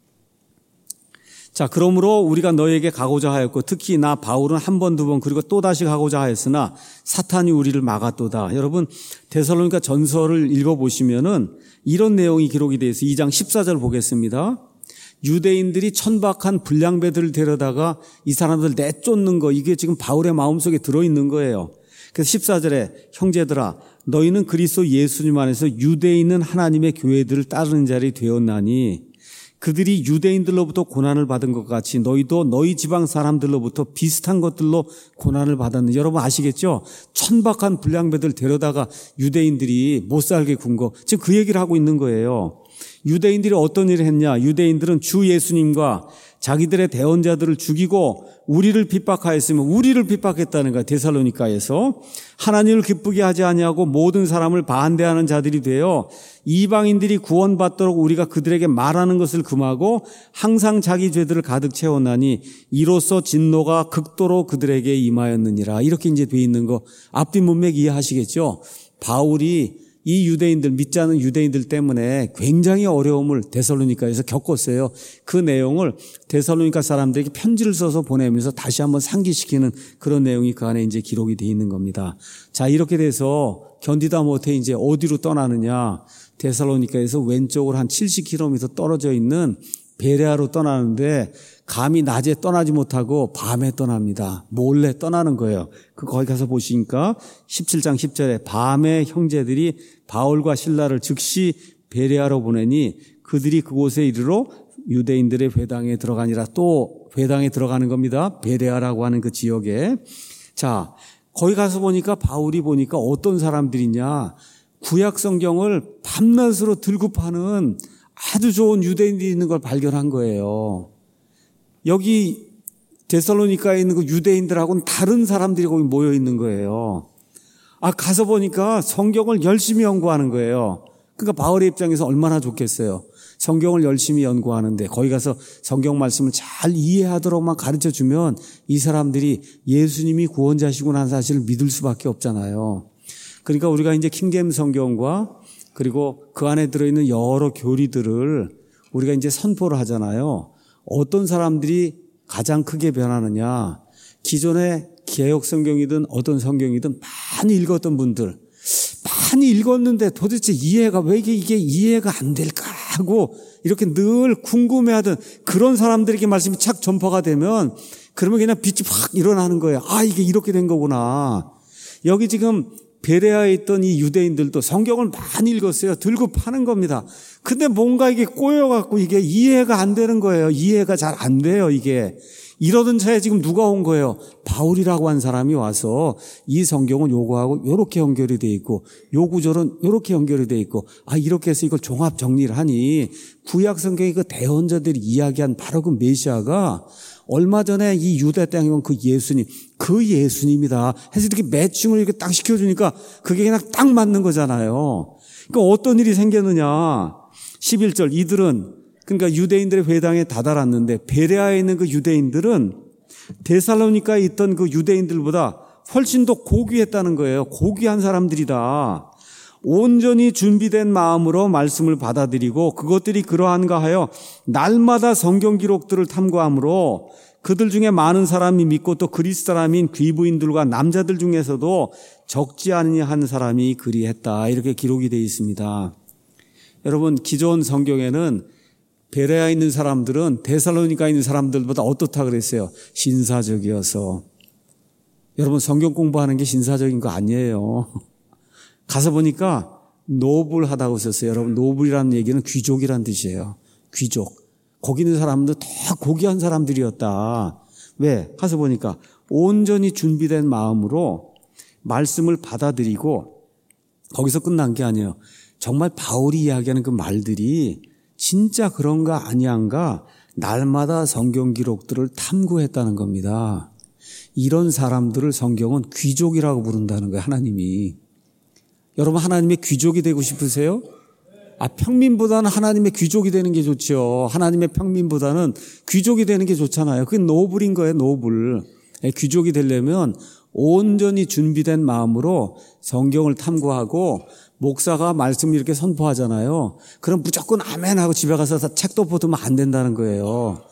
자, 그러므로 우리가 너에게 가고자 하였고 특히 나 바울은 한 번, 두 번 그리고 또다시 가고자 하였으나 사탄이 우리를 막았도다. 여러분 데살로니가 전서를 읽어보시면은 이런 내용이 기록이 되어 있어요. 이 장 십사 절 보겠습니다. 유대인들이 천박한 불량배들을 데려다가 이 사람들 내쫓는 거 이게 지금 바울의 마음속에 들어있는 거예요. 그래서 십사 절에 형제들아 너희는 그리스도 예수님 안에서 유대에 있는 하나님의 교회들을 따르는 자리 되었나니 그들이 유대인들로부터 고난을 받은 것 같이 너희도 너희 지방 사람들로부터 비슷한 것들로 고난을 받았는지 여러분 아시겠죠? 천박한 불량배들 데려다가 유대인들이 못 살게 군 거 지금 그 얘기를 하고 있는 거예요. 유대인들이 어떤 일을 했냐? 유대인들은 주 예수님과 자기들의 대언자들을 죽이고 우리를 핍박하였으면 우리를 핍박했다는 거야. 데살로니가에서 하나님을 기쁘게 하지 아니하고 모든 사람을 반대하는 자들이 되어 이방인들이 구원받도록 우리가 그들에게 말하는 것을 금하고 항상 자기 죄들을 가득 채웠나니 이로써 진노가 극도로 그들에게 임하였느니라. 이렇게 이제 돼 있는 거 앞뒤 문맥 이해하시겠죠? 바울이 이 유대인들 믿지 않는 유대인들 때문에 굉장히 어려움을 데살로니가에서 겪었어요. 그 내용을 데살로니가 사람들에게 편지를 써서 보내면서 다시 한번 상기시키는 그런 내용이 그 안에 이제 기록이 돼 있는 겁니다. 자, 이렇게 돼서 견디다 못해 이제 어디로 떠나느냐? 데살로니가에서 왼쪽으로 한 칠십 킬로미터 떨어져 있는 베레아로 떠나는데 감히 낮에 떠나지 못하고 밤에 떠납니다. 몰래 떠나는 거예요. 그 거기 가서 보시니까 십칠 장 십 절에 밤에 형제들이 바울과 실라를 즉시 베레아로 보내니 그들이 그곳에 이르러 유대인들의 회당에 들어가니라. 또 회당에 들어가는 겁니다. 베레아라고 하는 그 지역에. 자, 거기 가서 보니까 바울이 보니까 어떤 사람들이냐. 구약 성경을 밤낮으로 들고 파는 아주 좋은 유대인들이 있는 걸 발견한 거예요. 여기 데살로니가에 있는 그 유대인들하고는 다른 사람들이 거기 모여 있는 거예요. 아, 가서 보니까 성경을 열심히 연구하는 거예요. 그러니까 바울의 입장에서 얼마나 좋겠어요. 성경을 열심히 연구하는데 거기 가서 성경 말씀을 잘 이해하도록만 가르쳐주면 이 사람들이 예수님이 구원자시구나 하는 사실을 믿을 수밖에 없잖아요. 그러니까 우리가 이제 킹제임스 성경과 그리고 그 안에 들어있는 여러 교리들을 우리가 이제 선포를 하잖아요. 어떤 사람들이 가장 크게 변하느냐. 기존의 개역 성경이든 어떤 성경이든 많이 읽었던 분들, 많이 읽었는데 도대체 이해가 왜 이게, 이게 이해가 안 될까 하고 이렇게 늘 궁금해하던 그런 사람들에게 말씀이 착 전파가 되면 그러면 그냥 빛이 확 일어나는 거예요. 아, 이게 이렇게 된 거구나. 여기 지금 베레아에 있던 이 유대인들도 성경을 많이 읽었어요. 들고 파는 겁니다. 근데 뭔가 이게 꼬여갖고 이게 이해가 안 되는 거예요. 이해가 잘 안 돼요, 이게. 이러던 차에 지금 누가 온 거예요? 바울이라고 한 사람이 와서 이 성경은 요거하고 요렇게 연결이 돼 있고 요 구절은 요렇게 연결이 돼 있고 아 이렇게 해서 이걸 종합 정리를 하니 구약 성경의 그 대언자들이 이야기한 바로 그 메시아가 얼마 전에 이 유대 땅에 온 그 예수님, 그 예수님이다 해서 이렇게 매칭을 이렇게 딱 시켜주니까 그게 그냥 딱 맞는 거잖아요. 그러니까 어떤 일이 생겼느냐. 십일 절 이들은 그러니까 유대인들의 회당에 다다랐는데 베레아에 있는 그 유대인들은 데살로니카에 있던 그 유대인들보다 훨씬 더 고귀했다는 거예요. 고귀한 사람들이다. 온전히 준비된 마음으로 말씀을 받아들이고 그것들이 그러한가 하여 날마다 성경 기록들을 탐구함으로 그들 중에 많은 사람이 믿고 또 그리스 사람인 귀부인들과 남자들 중에서도 적지 않은 사람이 그리했다. 이렇게 기록이 되어 있습니다. 여러분 기존 성경에는 베레아에 있는 사람들은 데살로니카에 있는 사람들보다 어떻다 그랬어요? 신사적이어서. 여러분 성경 공부하는 게 신사적인 거 아니에요. 가서 보니까 노블하다고 썼어요. 여러분 노블이라는 얘기는 귀족이란 뜻이에요. 귀족. 거기 있는 사람들 다 고귀한 사람들이었다. 왜? 가서 보니까 온전히 준비된 마음으로 말씀을 받아들이고 거기서 끝난 게 아니에요. 정말 바울이 이야기하는 그 말들이 진짜 그런가 아니한가 날마다 성경 기록들을 탐구했다는 겁니다. 이런 사람들을 성경은 귀족이라고 부른다는 거예요. 하나님이. 여러분 하나님의 귀족이 되고 싶으세요? 아 평민보다는 하나님의 귀족이 되는 게 좋죠. 하나님의 평민보다는 귀족이 되는 게 좋잖아요. 그게 노블인 거예요. 노블. 귀족이 되려면 온전히 준비된 마음으로 성경을 탐구하고 목사가 말씀을 이렇게 선포하잖아요. 그럼 무조건 아멘 하고 집에 가서 다 책도 보면 안 된다는 거예요.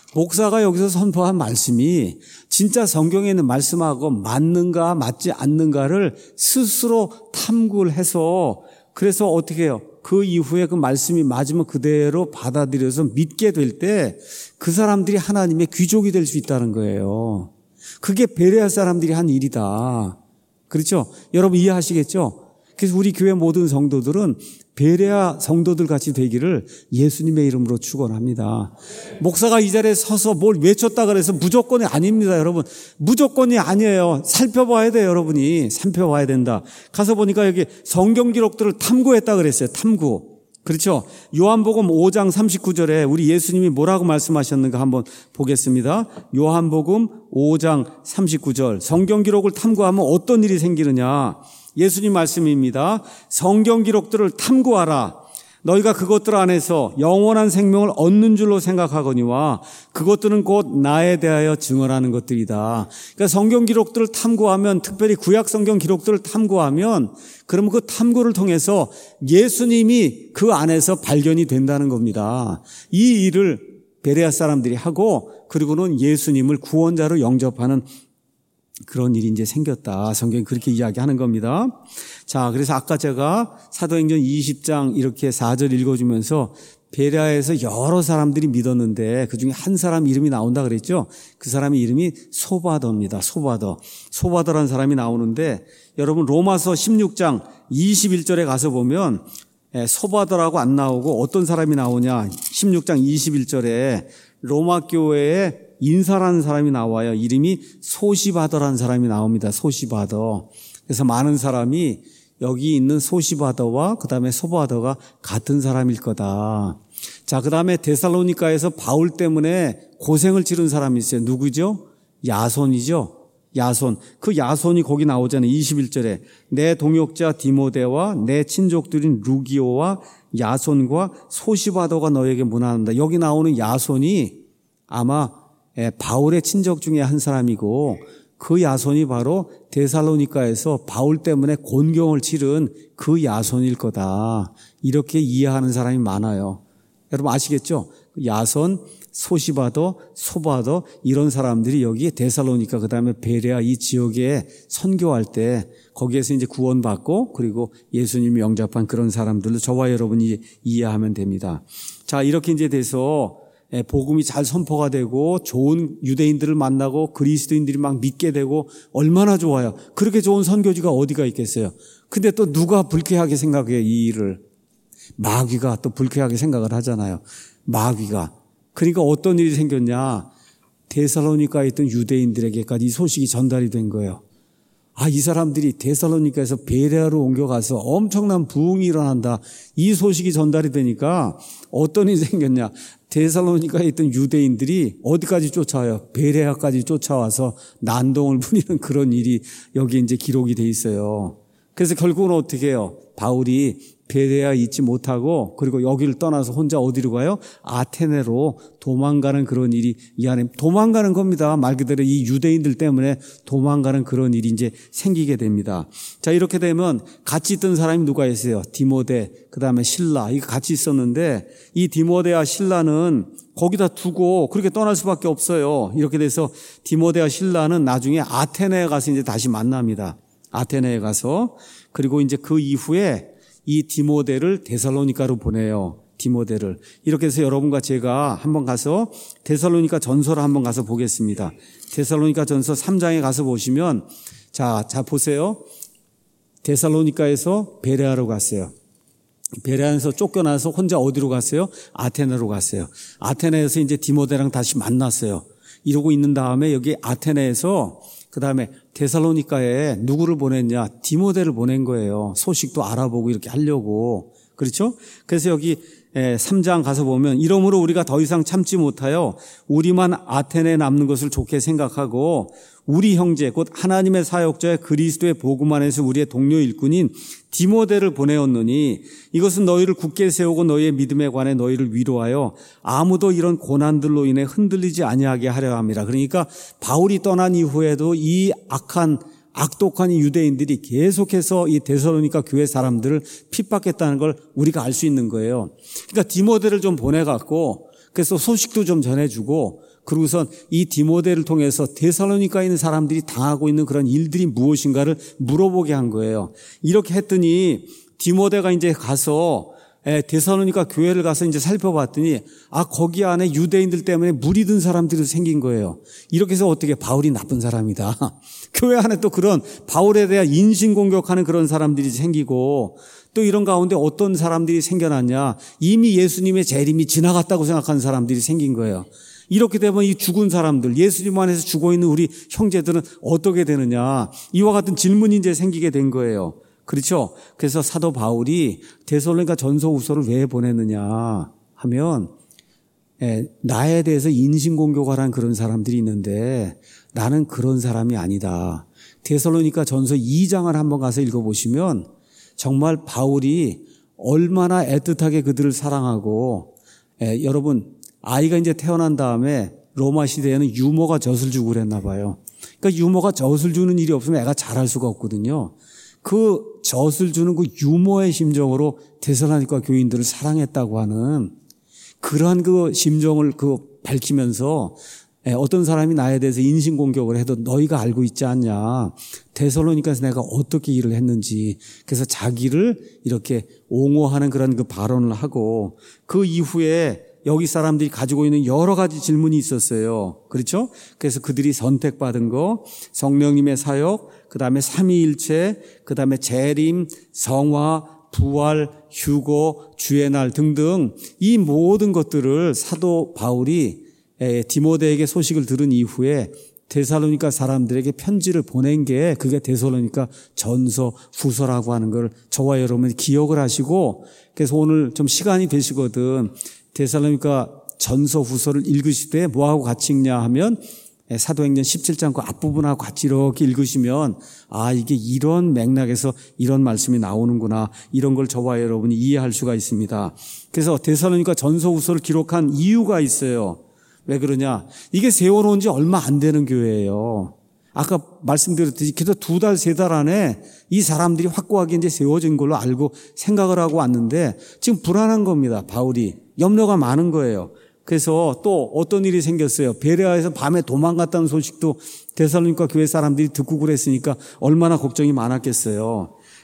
목사가 여기서 선포한 말씀이 진짜 성경에 있는 말씀하고 맞는가 맞지 않는가를 스스로 탐구를 해서 그래서 어떻게 해요? 그 이후에 그 말씀이 맞으면 그대로 받아들여서 믿게 될 때 그 사람들이 하나님의 귀족이 될 수 있다는 거예요. 그게 베레아 사람들이 한 일이다. 그렇죠? 여러분 이해하시겠죠? 그래서 우리 교회 모든 성도들은 베레아 성도들 같이 되기를 예수님의 이름으로 축원합니다. 목사가 이 자리에 서서 뭘 외쳤다 그래서 무조건이 아닙니다, 여러분. 무조건이 아니에요. 살펴봐야 돼요, 여러분이. 살펴봐야 된다. 가서 보니까 여기 성경 기록들을 탐구했다 그랬어요. 탐구. 그렇죠? 요한복음 오 장 삼십구 절에 우리 예수님이 뭐라고 말씀하셨는가 한번 보겠습니다. 요한복음 오 장 삼십구 절. 성경 기록을 탐구하면 어떤 일이 생기느냐? 예수님 말씀입니다. 성경 기록들을 탐구하라. 너희가 그것들 안에서 영원한 생명을 얻는 줄로 생각하거니와 그것들은 곧 나에 대하여 증언하는 것들이다. 그러니까 성경 기록들을 탐구하면 특별히 구약 성경 기록들을 탐구하면 그러면 그 탐구를 통해서 예수님이 그 안에서 발견이 된다는 겁니다. 이 일을 베레아 사람들이 하고 그리고는 예수님을 구원자로 영접하는 그런 일이 이제 생겼다. 성경이 그렇게 이야기하는 겁니다. 자, 그래서 아까 제가 사도행전 이십 장 이렇게 사 절 읽어주면서 베레아에서 여러 사람들이 믿었는데 그중에 한 사람 이름이 나온다 그랬죠. 그 사람의 이름이 소바더입니다. 소바더. 소바더라는 사람이 나오는데 여러분 로마서 십육 장 이십일 절에 가서 보면 소바더라고 안 나오고 어떤 사람이 나오냐. 십육 장 이십일 절에 로마 교회에 인사라는 사람이 나와요. 이름이 소시바더라는 사람이 나옵니다. 소시바더. 그래서 많은 사람이 여기 있는 소시바더와 그 다음에 소바더가 같은 사람일 거다. 자, 그 다음에 데살로니카에서 바울 때문에 고생을 치른 사람이 있어요. 누구죠? 야손이죠. 야손. 그 야손이 거기 나오잖아요. 이십일 절에 내 동역자 디모데와 내 친족들인 루기오와 야손과 소시바더가 너에게 문안한다. 여기 나오는 야손이 아마 바울의 친족 중에 한 사람이고 그 야손이 바로 데살로니카에서 바울 때문에 곤경을 치른 그 야손일 거다. 이렇게 이해하는 사람이 많아요. 여러분 아시겠죠? 야손, 소시바더, 소바더 이런 사람들이 여기 데살로니카 그다음에 베레아 이 지역에 선교할 때 거기에서 이제 구원받고 그리고 예수님이 영접한 그런 사람들로 저와 여러분이 이해하면 됩니다. 자, 이렇게 이제 돼서 복음이 잘 선포가 되고 좋은 유대인들을 만나고 그리스도인들이 막 믿게 되고 얼마나 좋아요. 그렇게 좋은 선교지가 어디가 있겠어요. 근데 또 누가 불쾌하게 생각해요, 이 일을. 마귀가 또 불쾌하게 생각을 하잖아요. 마귀가. 그러니까 어떤 일이 생겼냐. 데살로니가에 있던 유대인들에게까지 이 소식이 전달이 된 거예요. 아, 이 사람들이 데살로니가에서 베레아로 옮겨가서 엄청난 부흥이 일어난다. 이 소식이 전달이 되니까 어떤 일이 생겼냐. 데살로니가에 있던 유대인들이 어디까지 쫓아와요? 베레아까지 쫓아와서 난동을 부리는 그런 일이 여기 이제 기록이 돼 있어요. 그래서 결국은 어떻게 해요? 바울이 베레아에 있지 못하고 그리고 여기를 떠나서 혼자 어디로 가요? 아테네로 도망가는 그런 일이 이 안에 도망가는 겁니다. 말 그대로 이 유대인들 때문에 도망가는 그런 일이 이제 생기게 됩니다. 자, 이렇게 되면 같이 있던 사람이 누가 있어요? 디모데, 그 다음에 실라, 이거 같이 있었는데 이 디모데와 실라는 거기다 두고 그렇게 떠날 수밖에 없어요. 이렇게 돼서 디모데와 실라는 나중에 아테네에 가서 이제 다시 만납니다. 아테네에 가서 그리고 이제 그 이후에 이 디모데를 데살로니가로 보내요. 디모데를. 이렇게 해서 여러분과 제가 한번 가서 데살로니가 전서를 한번 가서 보겠습니다. 데살로니가 전서 삼 장에 가서 보시면 자, 자 보세요. 데살로니가에서 베레아로 갔어요. 베레아에서 쫓겨나서 혼자 어디로 갔어요? 아테네로 갔어요. 아테네에서 이제 디모데랑 다시 만났어요. 이러고 있는 다음에 여기 아테네에서 그 다음에 데살로니가에 누구를 보냈냐? 디모데를 보낸 거예요. 소식도 알아보고 이렇게 하려고. 그렇죠? 그래서 여기 삼 장 가서 보면 이러므로 우리가 더 이상 참지 못하여 우리만 아테네에 남는 것을 좋게 생각하고 우리 형제 곧 하나님의 사역자의 그리스도의 복음 안에서 우리의 동료 일꾼인 디모데를 보내었노니 이것은 너희를 굳게 세우고 너희의 믿음에 관해 너희를 위로하여 아무도 이런 고난들로 인해 흔들리지 아니하게 하려 함이라. 그러니까 바울이 떠난 이후에도 이 악한 악독한 이 유대인들이 계속해서 이 데살로니가 교회 사람들을 핍박했다는 걸 우리가 알 수 있는 거예요. 그러니까 디모데를 좀 보내갖고 그래서 소식도 좀 전해주고 그러고선 이 디모데를 통해서 데살로니가에 있는 사람들이 당하고 있는 그런 일들이 무엇인가를 물어보게 한 거예요. 이렇게 했더니 디모데가 이제 가서 데살로니가 교회를 가서 이제 살펴봤더니 아 거기 안에 유대인들 때문에 물이 든 사람들이 생긴 거예요. 이렇게 해서 어떻게 바울이 나쁜 사람이다. 교회 안에 또 그런 바울에 대한 인신공격하는 그런 사람들이 생기고 또 이런 가운데 어떤 사람들이 생겨났냐. 이미 예수님의 재림이 지나갔다고 생각하는 사람들이 생긴 거예요. 이렇게 되면 이 죽은 사람들, 예수님 안에서 죽어 있는 우리 형제들은 어떻게 되느냐. 이와 같은 질문이 이제 생기게 된 거예요. 그렇죠? 그래서 사도 바울이 데살로니가 전서 후서를 왜 보냈느냐 하면 예, 나에 대해서 인신공격하라는 그런 사람들이 있는데 나는 그런 사람이 아니다. 데살로니가 전서 이 장을 한번 가서 읽어보시면 정말 바울이 얼마나 애틋하게 그들을 사랑하고 예, 여러분 아이가 이제 태어난 다음에 로마 시대에는 유모가 젖을 주고 그랬나 봐요. 그러니까 유모가 젖을 주는 일이 없으면 애가 자랄 수가 없거든요. 그 젖을 주는 그 유모의 심정으로 데살로니가 교인들을 사랑했다고 하는 그러한 그 심정을 그 밝히면서 어떤 사람이 나에 대해서 인신공격을 해도 너희가 알고 있지 않냐. 데살로니가에서 내가 어떻게 일을 했는지. 그래서 자기를 이렇게 옹호하는 그런 그 발언을 하고 그 이후에 여기 사람들이 가지고 있는 여러 가지 질문이 있었어요. 그렇죠? 그래서 그들이 선택받은 거, 성령님의 사역, 그 다음에 삼위일체, 그 다음에 재림, 성화, 부활, 휴거, 주의 날 등등 이 모든 것들을 사도 바울이 디모데에게 소식을 들은 이후에 데살로니가 사람들에게 편지를 보낸 게 그게 데살로니가 전서 후서라고 하는 걸 저와 여러분이 기억을 하시고 그래서 오늘 좀 시간이 되시거든 데살로니가 전서 후서를 읽으실 때 뭐하고 같이 읽냐 하면 사도행전 십칠 장 그 앞부분하고 같이 이렇게 읽으시면 아 이게 이런 맥락에서 이런 말씀이 나오는구나 이런 걸 저와 여러분이 이해할 수가 있습니다. 그래서 데살로니가 전서 후서를 기록한 이유가 있어요. 왜 그러냐? 이게 세워놓은 지 얼마 안 되는 교회예요. 아까 말씀드렸듯이 그래도 두 달, 세 달 안에 이 사람들이 확고하게 이제 세워진 걸로 알고 생각을 하고 왔는데 지금 불안한 겁니다. 바울이. 염려가 많은 거예요. 그래서 또 어떤 일이 생겼어요. 베레아에서 밤에 도망갔다는 소식도 데살로니가 교회 사람들이 듣고 그랬으니까 얼마나 걱정이 많았겠어요.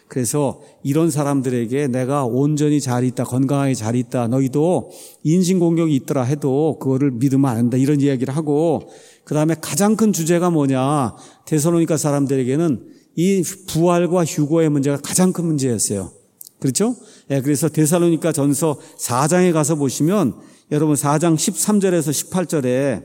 그래서 이런 사람들에게 내가 온전히 잘 있다, 건강하게 잘 있다, 너희도 인신공격이 있더라 해도 그거를 믿으면 안 된다, 이런 이야기를 하고, 그 다음에 가장 큰 주제가 뭐냐, 데살로니가 사람들에게는 이 부활과 휴거의 문제가 가장 큰 문제였어요. 그렇죠? 예, 그래서 데살로니가 전서 사 장에 가서 보시면 여러분 사 장 십삼 절에서 십팔 절에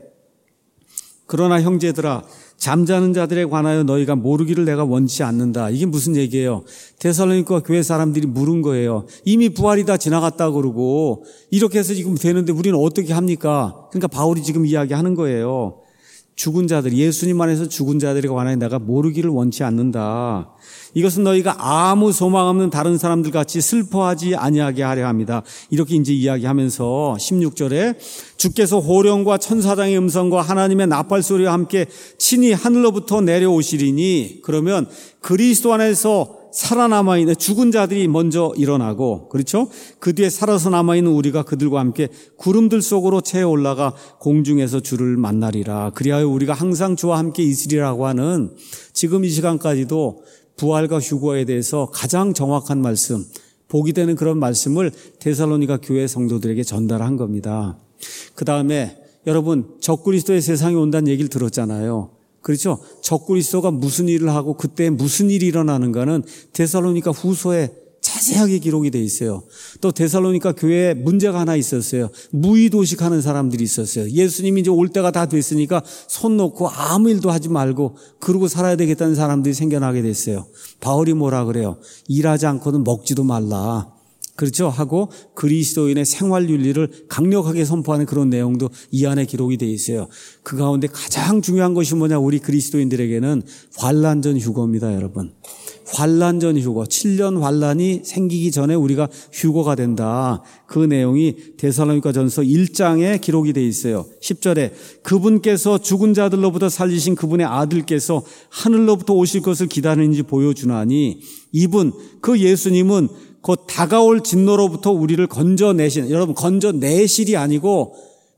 그러나 형제들아 잠자는 자들에 관하여 너희가 모르기를 내가 원치 않는다. 이게 무슨 얘기예요? 데살로니가 교회 사람들이 물은 거예요. 이미 부활이 다 지나갔다 그러고 이렇게 해서 지금 되는데 우리는 어떻게 합니까? 그러니까 바울이 지금 이야기하는 거예요. 죽은 자들, 예수님 안에서 죽은 자들에 관하여 내가 모르기를 원치 않는다. 이것은 너희가 아무 소망 없는 다른 사람들 같이 슬퍼하지 아니하게 하려 합니다. 이렇게 이제 이야기하면서 십육 절에 주께서 호령과 천사장의 음성과 하나님의 나팔 소리와 함께 친히 하늘로부터 내려오시리니, 그러면 그리스도 안에서 살아남아있는 죽은 자들이 먼저 일어나고, 그렇죠? 그 뒤에 살아서 남아있는 우리가 그들과 함께 구름들 속으로 채어 올라가 공중에서 주를 만나리라. 그리하여 우리가 항상 주와 함께 있으리라고 하는, 지금 이 시간까지도 부활과 휴거에 대해서 가장 정확한 말씀, 복이 되는 그런 말씀을 데살로니가 교회 성도들에게 전달한 겁니다. 그 다음에 여러분, 적그리스도의 세상이 온다는 얘기를 들었잖아요. 그렇죠? 적그리스도가 무슨 일을 하고 그때 무슨 일이 일어나는가는 데살로니가 후서에 자세하게 기록이 돼 있어요. 또 데살로니가 교회에 문제가 하나 있었어요. 무의도식하는 사람들이 있었어요. 예수님이 이제 올 때가 다 됐으니까 손 놓고 아무 일도 하지 말고 그러고 살아야 되겠다는 사람들이 생겨나게 됐어요. 바울이 뭐라 그래요? 일하지 않고는 먹지도 말라. 그렇죠? 하고 그리스도인의 생활 윤리를 강력하게 선포하는 그런 내용도 이 안에 기록이 되어 있어요. 그 가운데 가장 중요한 것이 뭐냐? 우리 그리스도인들에게는 환난 전 휴거입니다, 여러분. 환난 전 휴거, 칠 년 환난이 생기기 전에 우리가 휴거가 된다. 그 내용이 데살로니가 전서 일 장에 기록이 되어 있어요. 십 절에 그분께서 죽은 자들로부터 살리신 그분의 아들께서 하늘로부터 오실 것을 기다리는지 보여주나니, 이분, 그 예수님은 곧 다가올 진노로부터 우리를 건져내신, 여러분 건져내실이 아니고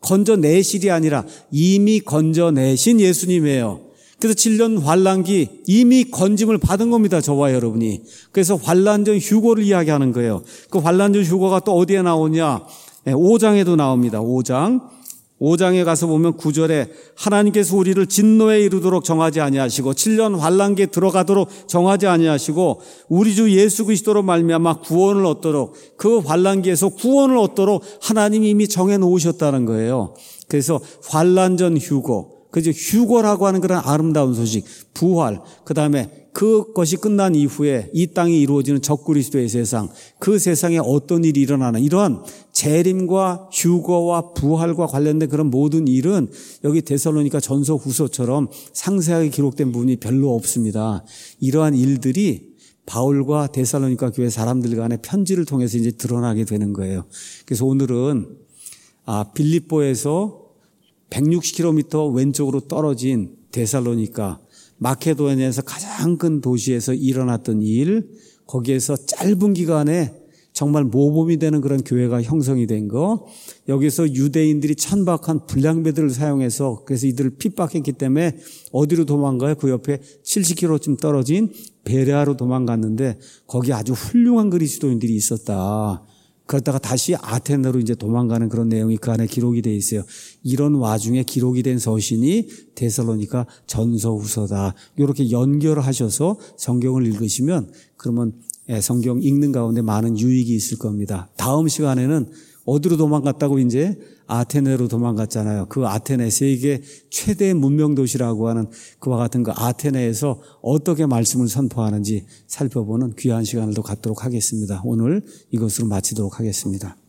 건져내실이 아니라 이미 건져내신 예수님이에요. 그래서 칠 년 환난기 이미 건짐을 받은 겁니다, 저와 여러분이. 그래서 환난전 휴거를 이야기하는 거예요. 그 환난전 휴거가 또 어디에 나오냐? 오 장에도 나옵니다. 오 장. 오 장에 가서 보면 구 절에 하나님께서 우리를 진노에 이르도록 정하지 아니하시고 칠 년 환난기에 들어가도록 정하지 아니하시고 우리 주 예수 그리스도로 말미암아 구원을 얻도록, 그 환난기에서 구원을 얻도록 하나님이 이미 정해 놓으셨다는 거예요. 그래서 환난전 휴거, 그죠? 휴거라고 하는 그런 아름다운 소식, 부활, 그 다음에 그것이 끝난 이후에 이 땅에 이루어지는 적그리스도의 세상, 그 세상에 어떤 일이 일어나는 이러한 재림과 휴거와 부활과 관련된 그런 모든 일은 여기 데살로니가 전서 후서처럼 상세하게 기록된 부분이 별로 없습니다. 이러한 일들이 바울과 데살로니가 교회 사람들 간의 편지를 통해서 이제 드러나게 되는 거예요. 그래서 오늘은 아, 빌립보에서 백육십 킬로미터 왼쪽으로 떨어진 데살로니가, 마케도니아에서 가장 큰 도시에서 일어났던 일, 거기에서 짧은 기간에 정말 모범이 되는 그런 교회가 형성이 된 거, 여기서 유대인들이 천박한 불량배들을 사용해서 그래서 이들을 핍박했기 때문에 어디로 도망가요? 그 옆에 칠십 킬로미터쯤 떨어진 베레아로 도망갔는데 거기 아주 훌륭한 그리스도인들이 있었다. 그러다가 다시 아테네로 이제 도망가는 그런 내용이 그 안에 기록이 되어 있어요. 이런 와중에 기록이 된 서신이 데살로니가 전서 후서다. 이렇게 연결을 하셔서 성경을 읽으시면 그러면 성경 읽는 가운데 많은 유익이 있을 겁니다. 다음 시간에는 어디로 도망갔다고? 이제 아테네로 도망갔잖아요. 그 아테네, 세계 최대 문명 도시라고 하는 그와 같은 그 아테네에서 어떻게 말씀을 선포하는지 살펴보는 귀한 시간을 또 갖도록 하겠습니다. 오늘 이것으로 마치도록 하겠습니다.